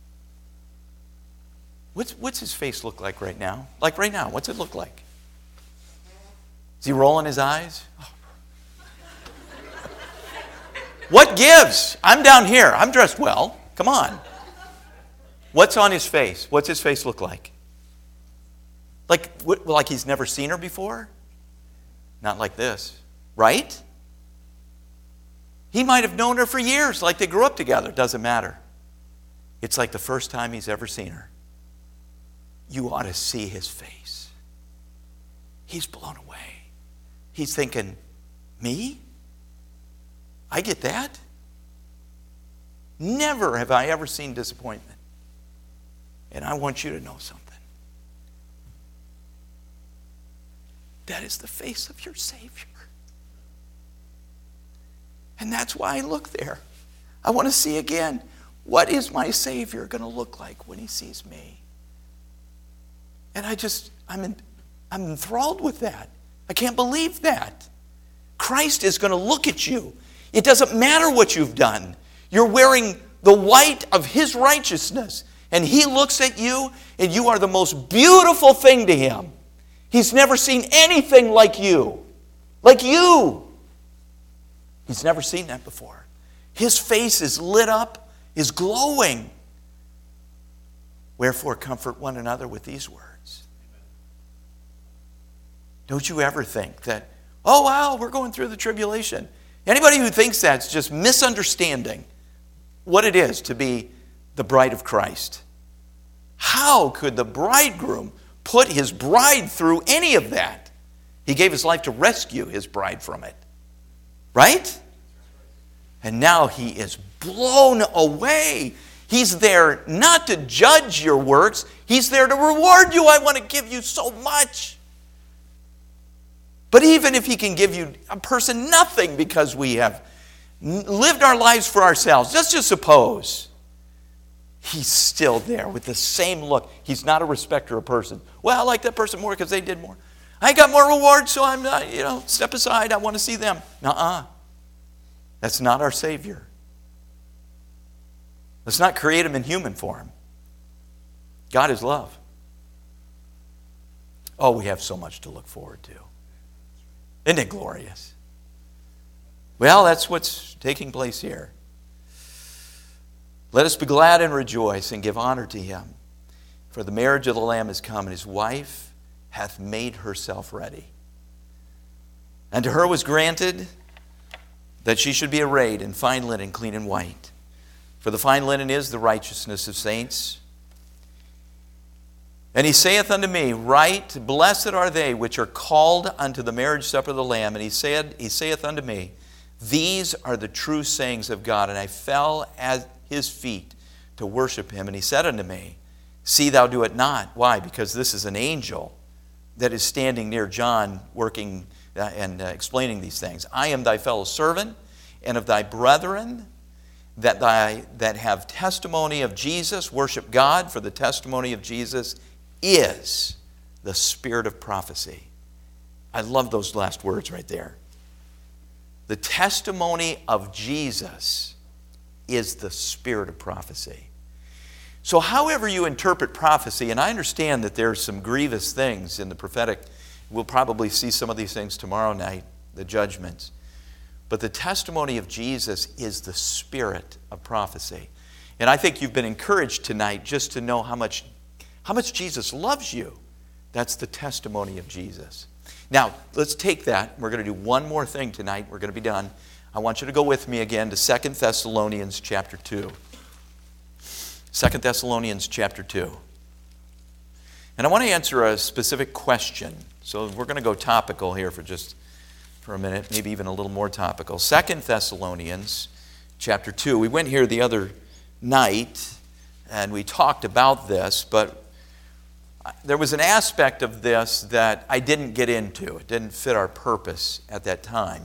What's, what's his face look like right now? Like right now, what's it look like? Is he rolling his eyes? Oh. What gives? I'm down here. I'm dressed well. Come on. What's on his face? What's his face look like? Like, what, like he's never seen her before? Not like this, right? He might have known her for years, like they grew up together. Doesn't matter. It's like the first time he's ever seen her. You ought to see his face. He's blown away. He's thinking, me? I get that. Never have I ever seen disappointment. And I want you to know something. That is the face of your Savior. And that's why I look there. I want to see again, what is my Savior going to look like when he sees me? And I just, I'm, in, I'm enthralled with that. I can't believe that. Christ is going to look at you. It doesn't matter what you've done. You're wearing the white of his righteousness. And he looks at you, and you are the most beautiful thing to him. He's never seen anything like you. Like you. He's never seen that before. His face is lit up, is glowing. Wherefore, comfort one another with these words. Don't you ever think that, oh, wow, we're going through the tribulation. Anybody who thinks that's just misunderstanding what it is to be the bride of Christ. How could the bridegroom put his bride through any of that? He gave his life to rescue his bride from it. Right? And now he is blown away. He's there not to judge your works. He's there to reward you. I want to give you so much. But even if he can give you a person nothing because we have lived our lives for ourselves, let's just suppose he's still there with the same look. He's not a respecter of person. Well, I like that person more because they did more. I got more reward, so I'm not, you know, step aside. I want to see them. Nuh-uh. That's not our Savior. Let's not create him in human form. God is love. Oh, we have so much to look forward to. Isn't it glorious? Well, that's what's taking place here. Let us be glad and rejoice and give honor to him. For the marriage of the Lamb is come, and his wife hath made herself ready. And to her was granted that she should be arrayed in fine linen, clean and white. For the fine linen is the righteousness of saints. And he saith unto me, Right, blessed are they which are called unto the marriage supper of the Lamb. And he said, he saith unto me, These are the true sayings of God. And I fell at his feet to worship him. And he said unto me, See thou do it not. Why? Because this is an angel that is standing near John working uh, and uh, explaining these things. I am thy fellow servant and of thy brethren that thy that have testimony of Jesus. Worship God, for the testimony of Jesus is the spirit of prophecy. I love those last words right there. The testimony of Jesus is the spirit of prophecy. So however you interpret prophecy, and I understand that there's some grievous things in the prophetic, we'll probably see some of these things tomorrow night, the judgments. But the testimony of Jesus is the spirit of prophecy. And I think you've been encouraged tonight just to know how much How much Jesus loves you. That's the testimony of Jesus. Now, let's take that. We're going to do one more thing tonight. We're going to be done. I want you to go with me again to Second Thessalonians chapter two. Second Thessalonians chapter two. And I want to answer a specific question. So we're going to go topical here for just for a minute, maybe even a little more topical. Second Thessalonians chapter two. We went here the other night and we talked about this, but there was an aspect of this that I didn't get into. It didn't fit our purpose at that time.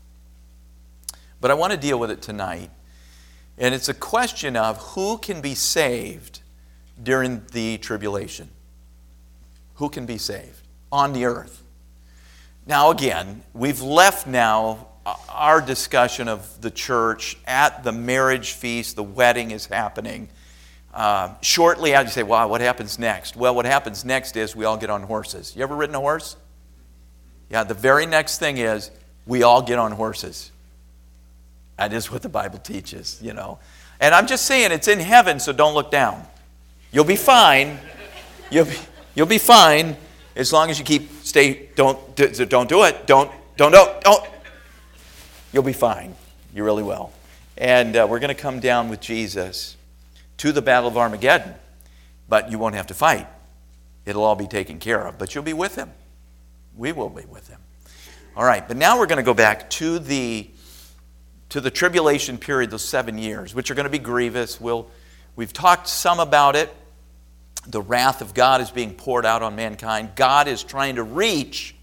But I want to deal with it tonight. And it's a question of who can be saved during the tribulation. Who can be saved on the earth? Now again, we've left now our discussion of the church at the marriage feast. The wedding is happening. Uh, shortly after, you say, wow, what happens next? Well, what happens next is we all get on horses. You ever ridden a horse? Yeah, the very next thing is we all get on horses. That is what the Bible teaches, you know. And I'm just saying, it's in heaven, so don't look down. You'll be fine. You'll be, you'll be fine as long as you keep, stay, don't, don't do it. Don't, don't, don't, don't. You'll be fine. You really will. And uh, we're going to come down with Jesus to the battle of Armageddon, but you won't have to fight. It'll all be taken care of, but you'll be with him. We will be with him. All right, but now we're going to go back to the to the tribulation period, those seven years, which are going to be grievous. We'll, we've talked some about it. The wrath of God is being poured out on mankind. God is trying to reach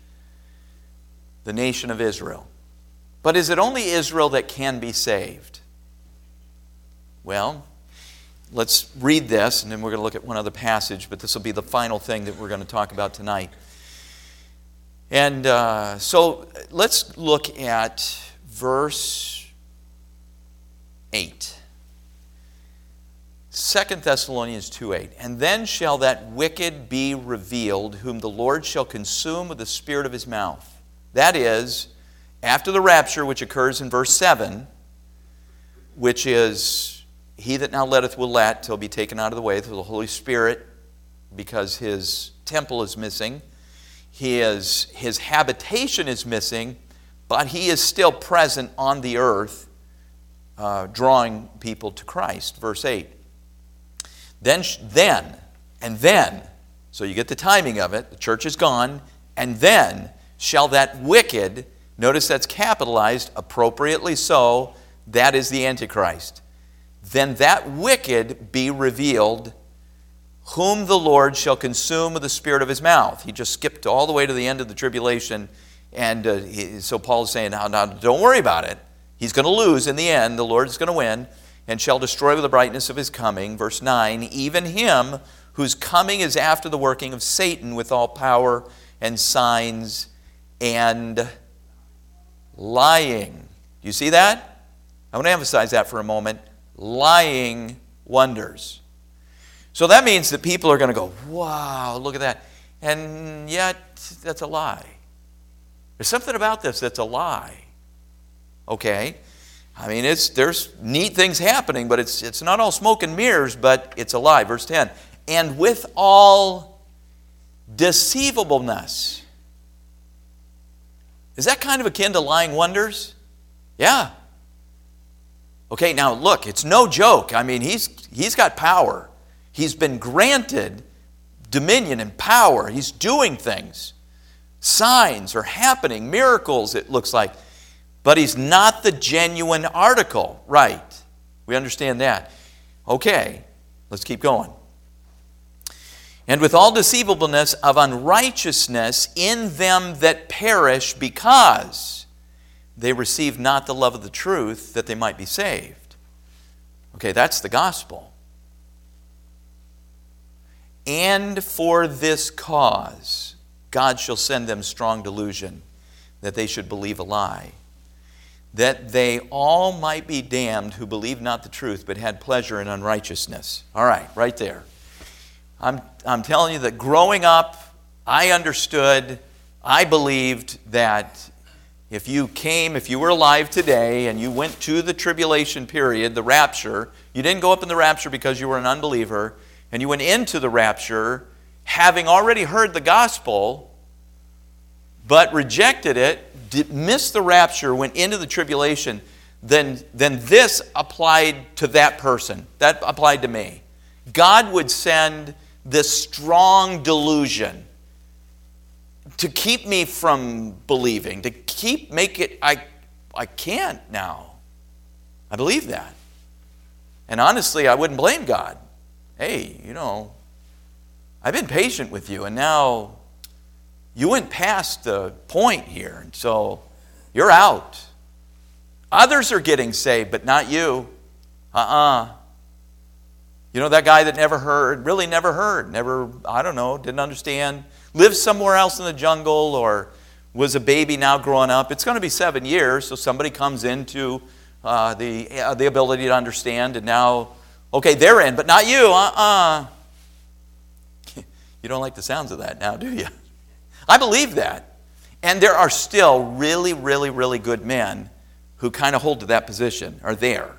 the nation of Israel. But is it only Israel that can be saved? Well, let's read this, and then we're going to look at one other passage, but this will be the final thing that we're going to talk about tonight. And uh, so let's look at verse eight. Second Thessalonians two eight. And then shall that wicked be revealed, whom the Lord shall consume with the spirit of his mouth. That is, after the rapture, which occurs in verse seven, which is he that now letteth will let till be taken out of the way through the Holy Spirit, because his temple is missing. His, his habitation is missing, but he is still present on the earth, uh, drawing people to Christ. Verse eight. Then, then, and then, so you get the timing of it, the church is gone, and then shall that wicked, notice that's capitalized, appropriately so, that is the Antichrist. Then that wicked be revealed, whom the Lord shall consume with the spirit of his mouth. He just skipped all the way to the end of the tribulation, and uh, he, so Paul's saying, now, now don't worry about it. He's going to lose in the end. The Lord is going to win, and shall destroy with the brightness of his coming. Verse nine, even him whose coming is after the working of Satan with all power and signs and lying. Do you see that? I want to emphasize that for a moment. Lying wonders. So that means that people are going to go, wow, look at that. And yet, that's a lie. There's something about this that's a lie. Okay? I mean, it's there's neat things happening, but it's it's not all smoke and mirrors, but it's a lie. Verse ten. And with all deceivableness. Is that kind of akin to lying wonders? Yeah. Okay, now look, it's no joke. I mean, he's he's got power. He's been granted dominion and power. He's doing things. Signs are happening, miracles, it looks like. But he's not the genuine article. Right. We understand that. Okay, let's keep going. And with all deceivableness of unrighteousness in them that perish, because they receive not the love of the truth, that they might be saved. Okay, that's the gospel. And for this cause, God shall send them strong delusion, that they should believe a lie, that they all might be damned who believed not the truth, but had pleasure in unrighteousness. All right, right there. I'm, I'm telling you that growing up, I understood, I believed that if you came, if you were alive today and you went to the tribulation period, the rapture, you didn't go up in the rapture because you were an unbeliever, and you went into the rapture having already heard the gospel, but rejected it, did, missed the rapture, went into the tribulation, then, then this applied to that person. That applied to me. God would send this strong delusion to keep me from believing, to keep, make it, I, I can't now. I believe that. And honestly, I wouldn't blame God. Hey, you know, I've been patient with you, and now you went past the point here, and so you're out. Others are getting saved, but not you. Uh-uh. You know, that guy that never heard, really never heard, never, I don't know, didn't understand, lives somewhere else in the jungle, or was a baby now growing up. It's going to be seven years, so somebody comes into uh, the, uh, the ability to understand, and now, okay, they're in, but not you, uh-uh. You don't like the sounds of that now, do you? I believe that. And there are still really, really, really good men who kind of hold to that position, are there.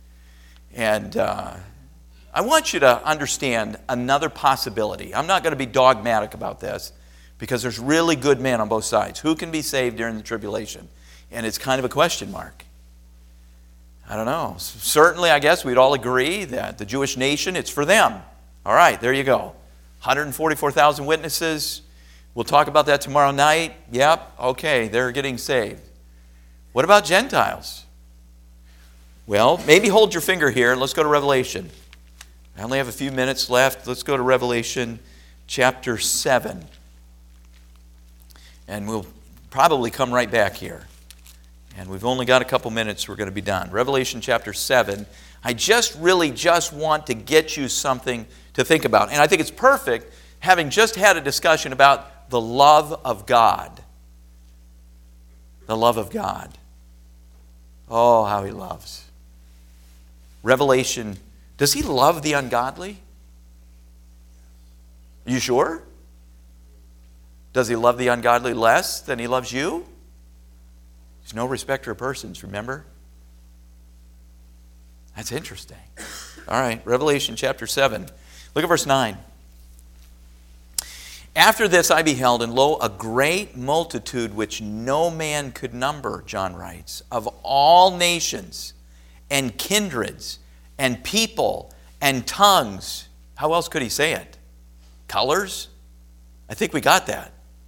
And uh, I want you to understand another possibility. I'm not going to be dogmatic about this because there's really good men on both sides. Who can be saved during the tribulation? And it's kind of a question mark. I don't know. Certainly, I guess we'd all agree that the Jewish nation, it's for them. All right, there you go. one hundred forty-four thousand witnesses. We'll talk about that tomorrow night. Yep, okay, they're getting saved. What about Gentiles? Well, maybe hold your finger here and let's go to Revelation. I only have a few minutes left. Let's go to Revelation chapter seven. And we'll probably come right back here. And we've only got a couple minutes. We're going to be done. Revelation chapter seven. I just really just want to get you something to think about. And I think it's perfect, having just had a discussion about the love of God. The love of God. Oh, how he loves. Revelation, does he love the ungodly? You sure? Does he love the ungodly less than he loves you? He's no respecter of persons, remember? That's interesting. All right, Revelation chapter seven. Look at verse nine. After this I beheld, and lo, a great multitude which no man could number, John writes, of all nations and kindreds and people and tongues. How else could he say it? Colors? I think we got that.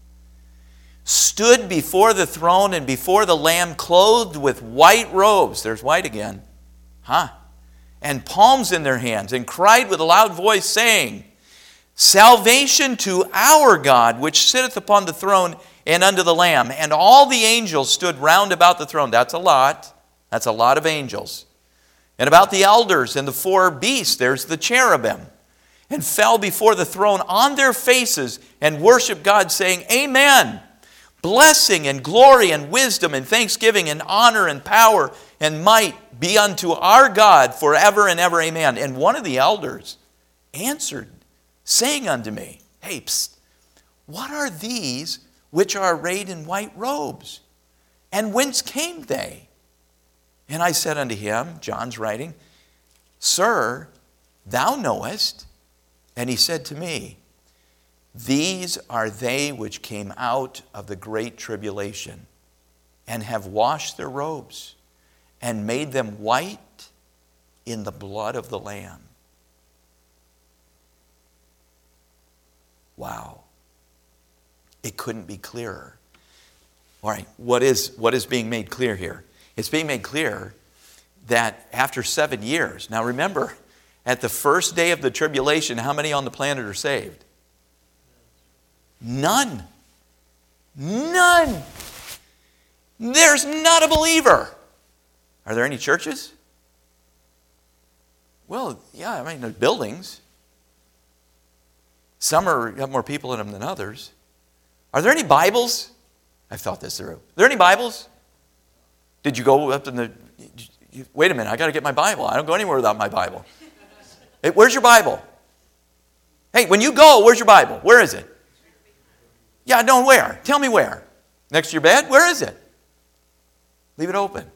Stood before the throne and before the Lamb, clothed with white robes. There's white again. Huh? And palms in their hands, and cried with a loud voice, saying, Salvation to our God, which sitteth upon the throne and unto the Lamb. And all the angels stood round about the throne. That's a lot. That's a lot of angels. And about the elders and the four beasts, there's the cherubim. And fell before the throne on their faces and worshiped God, saying, Amen. Blessing and glory and wisdom and thanksgiving and honor and power and might be unto our God forever and ever. Amen. And one of the elders answered, saying unto me, Hey, psst, what are these which are arrayed in white robes? And whence came they? And I said unto him, John's writing, Sir, thou knowest. And he said to me, These are they which came out of the great tribulation, and have washed their robes, and made them white in the blood of the Lamb. Wow. It couldn't be clearer. All right, what is, what is being made clear here? It's being made clear that after seven years, now remember, at the first day of the tribulation, how many on the planet are saved? None. None. There's not a believer. Are there any churches? Well, yeah, I mean, there's buildings. Some are, have more people in them than others. Are there any Bibles? I've thought this through. Are there any Bibles? Did you go up in the... You, wait a minute, I got to get my Bible. I don't go anywhere without my Bible. Hey, where's your Bible? Hey, when you go, where's your Bible? Where is it? Yeah, no, where? Tell me where. Next to your bed? Where is it? Leave it open.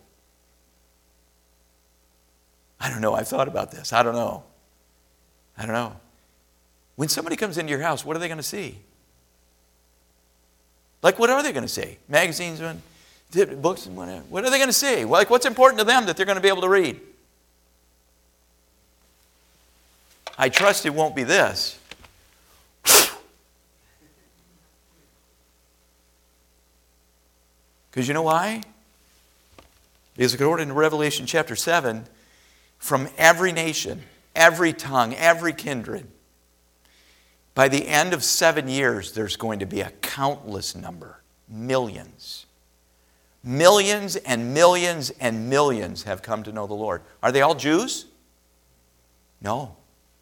I don't know. I've thought about this. I don't know. I don't know. When somebody comes into your house, what are they going to see? Like, what are they going to see? Magazines, books, and whatever. What are they going to see? Like, what's important to them that they're going to be able to read? I trust it won't be this. Because you know why? Because according to Revelation chapter seven, from every nation, every tongue, every kindred, by the end of seven years, there's going to be a countless number, millions. Millions and millions and millions have come to know the Lord. Are they all Jews? No.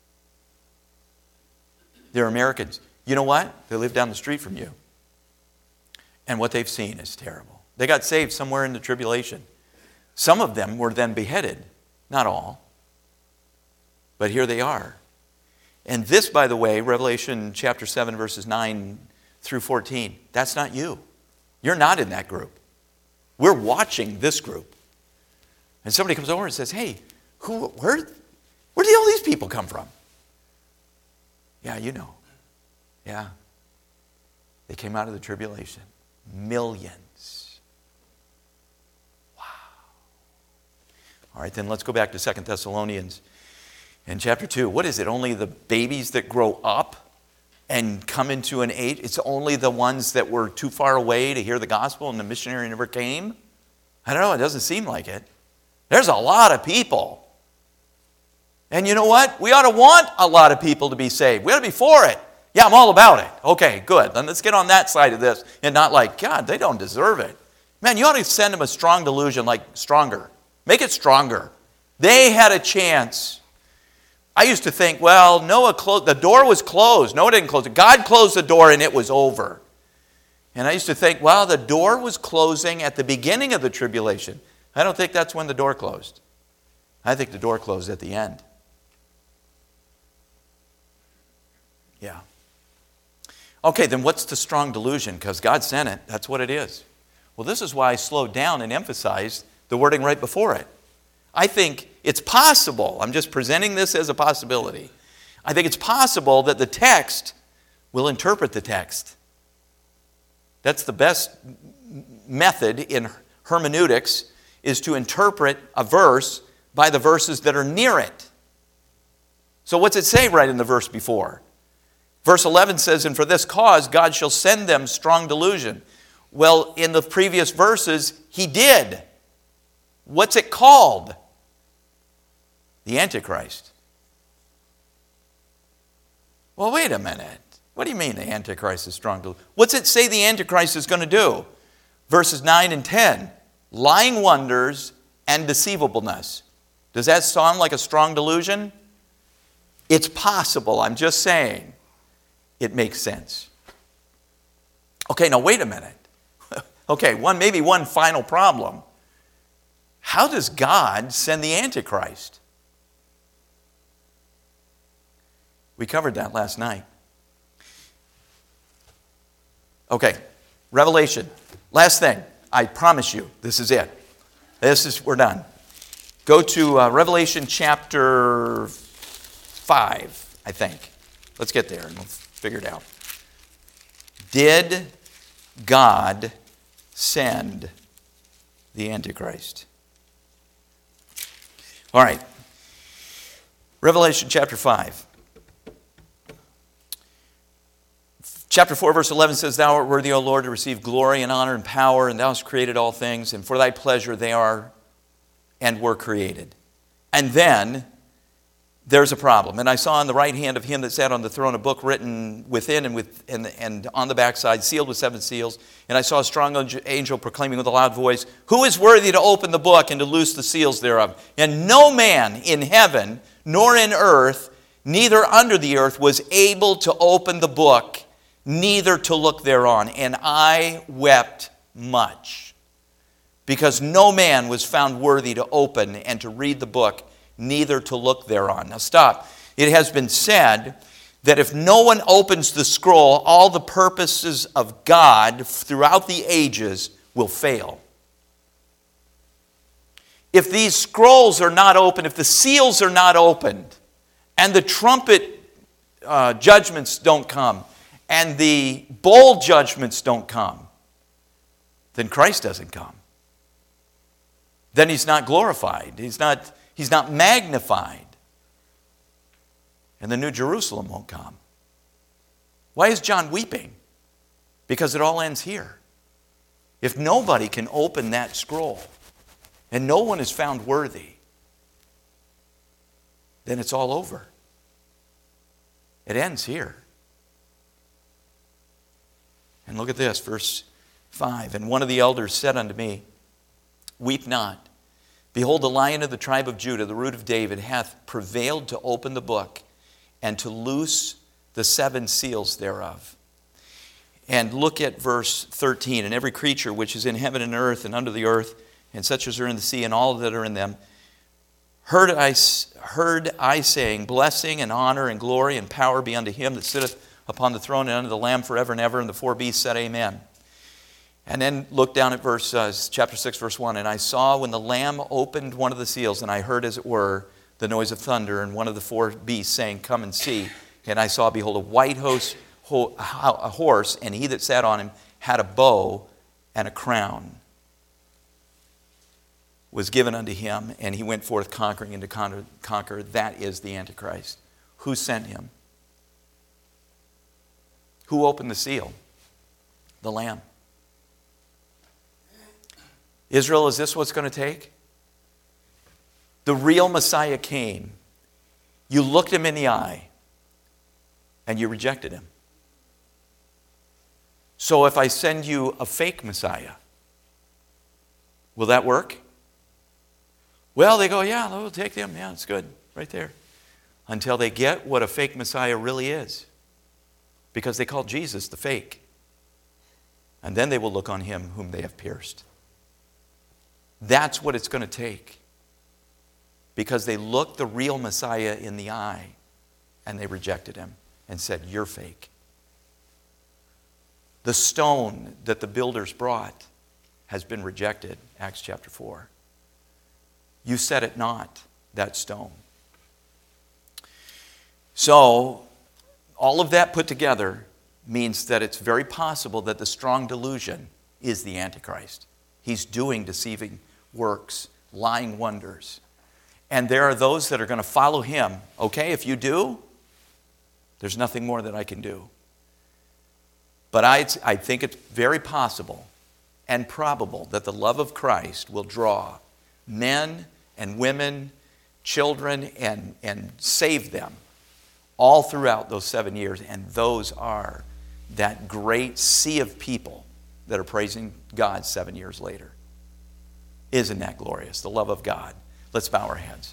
They're Americans. You know what? They live down the street from you. And what they've seen is terrible. They got saved somewhere in the tribulation. Some of them were then beheaded. Not all. But here they are. And this, by the way, Revelation chapter seven, verses nine through fourteen, that's not you. You're not in that group. We're watching this group. And somebody comes over and says, hey, who, where, where did all these people come from? Yeah, you know. Yeah. They came out of the tribulation. Millions. Wow. All right, then let's go back to Second Thessalonians. In chapter two, what is it? Only the babies that grow up and come into an age? It's only the ones that were too far away to hear the gospel and the missionary never came? I don't know, it doesn't seem like it. There's a lot of people. And you know what? We ought to want a lot of people to be saved. We ought to be for it. Yeah, I'm all about it. Okay, good. Then let's get on that side of this and not like, God, they don't deserve it. Man, you ought to send them a strong delusion, like stronger. Make it stronger. They had a chance. I used to think, well, Noah closed, the door was closed. Noah didn't close it. God closed the door and it was over. And I used to think, well, the door was closing at the beginning of the tribulation. I don't think that's when the door closed. I think the door closed at the end. Yeah. Okay, then what's the strong delusion? Because God sent it. That's what it is. Well, this is why I slowed down and emphasized the wording right before it. I think it's possible, I'm just presenting this as a possibility. I think it's possible that the text will interpret the text. That's the best method in hermeneutics, is to interpret a verse by the verses that are near it. So what's it say right in the verse before? Verse eleven says, and for this cause God shall send them strong delusion. Well, in the previous verses, he did. What's it called? The Antichrist. Well, wait a minute. What do you mean the Antichrist is strong delusion? What's it say the Antichrist is going to do? Verses nine and ten. Lying wonders and deceivableness. Does that sound like a strong delusion? It's possible. I'm just saying. It makes sense. Okay, now wait a minute. Okay, one maybe one final problem. How does God send the Antichrist? We covered that last night. Okay, Revelation. Last thing. I promise you, this is it. This is, we're done. Go to uh, Revelation chapter five, I think. Let's get there and we'll figure it out. Did God send the Antichrist? All right. Revelation chapter five. Chapter four, verse eleven says, Thou art worthy, O Lord, to receive glory and honor and power, and Thou hast created all things, and for Thy pleasure they are and were created. And then there's a problem. And I saw on the right hand of him that sat on the throne a book written within and, with, and, and on the backside, sealed with seven seals. And I saw a strong angel proclaiming with a loud voice, Who is worthy to open the book and to loose the seals thereof? And no man in heaven, nor in earth, neither under the earth, was able to open the book, neither to look thereon. And I wept much, because no man was found worthy to open and to read the book, neither to look thereon. Now stop. It has been said that if no one opens the scroll, all the purposes of God throughout the ages will fail. If these scrolls are not opened, if the seals are not opened, and the trumpet uh, judgments don't come, and the bowl judgments don't come, then Christ doesn't come. Then he's not glorified. He's not, he's not magnified. And the New Jerusalem won't come. Why is John weeping? Because it all ends here. If nobody can open that scroll, and no one is found worthy, then it's all over. It ends here. And look at this, verse five. And one of the elders said unto me, Weep not. Behold, the Lion of the tribe of Judah, the root of David, hath prevailed to open the book and to loose the seven seals thereof. And look at verse thirteen. And every creature which is in heaven and earth and under the earth, and such as are in the sea and all that are in them, heard I, heard I saying, Blessing and honor and glory and power be unto him that sitteth upon the throne and unto the Lamb forever and ever. And the four beasts said, Amen. And then look down at verse uh, chapter six, verse one. And I saw when the Lamb opened one of the seals, and I heard, as it were, the noise of thunder, and one of the four beasts saying, Come and see. And I saw, behold, a white host, ho- a horse, and he that sat on him had a bow, and a crown was given unto him, and he went forth conquering and to conquer, conquer. That is the Antichrist. Who sent him? Who opened the seal? The Lamb. Israel, is this what's going to take? The real Messiah came. You looked him in the eye, and you rejected him. So if I send you a fake Messiah, will that work? Well, they go, yeah, we'll take them. Yeah, it's good. Right there. Until they get what a fake Messiah really is. Because they call Jesus the fake. And then they will look on him whom they have pierced. That's what it's going to take. Because they looked the real Messiah in the eye and they rejected him and said, You're fake. The stone that the builders brought has been rejected, Acts chapter four. You set it not. that stone. So, all of that put together means that it's very possible that the strong delusion is the Antichrist. He's doing deceiving works, lying wonders. And there are those that are going to follow him. Okay, if you do, there's nothing more that I can do. But I, I think it's very possible and probable that the love of Christ will draw men and women, children, and, and save them all throughout those seven years. And those are that great sea of people that are praising God seven years later. Isn't that glorious? The love of God. Let's bow our heads.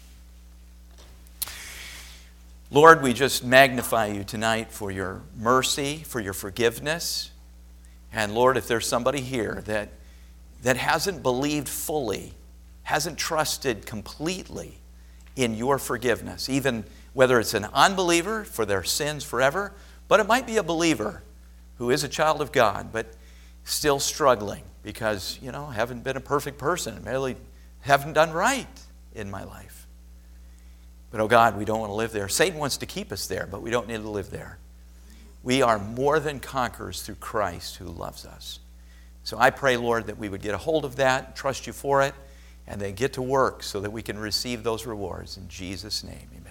Lord, we just magnify you tonight for your mercy, for your forgiveness. And Lord, if there's somebody here that, that hasn't believed fully, hasn't trusted completely in your forgiveness, even whether it's an unbeliever for their sins forever, but it might be a believer who is a child of God, but still struggling because, you know, haven't been a perfect person, really haven't done right in my life. But, oh God, we don't want to live there. Satan wants to keep us there, but we don't need to live there. We are more than conquerors through Christ who loves us. So I pray, Lord, that we would get a hold of that, trust you for it, and then get to work so that we can receive those rewards. In Jesus' name, amen.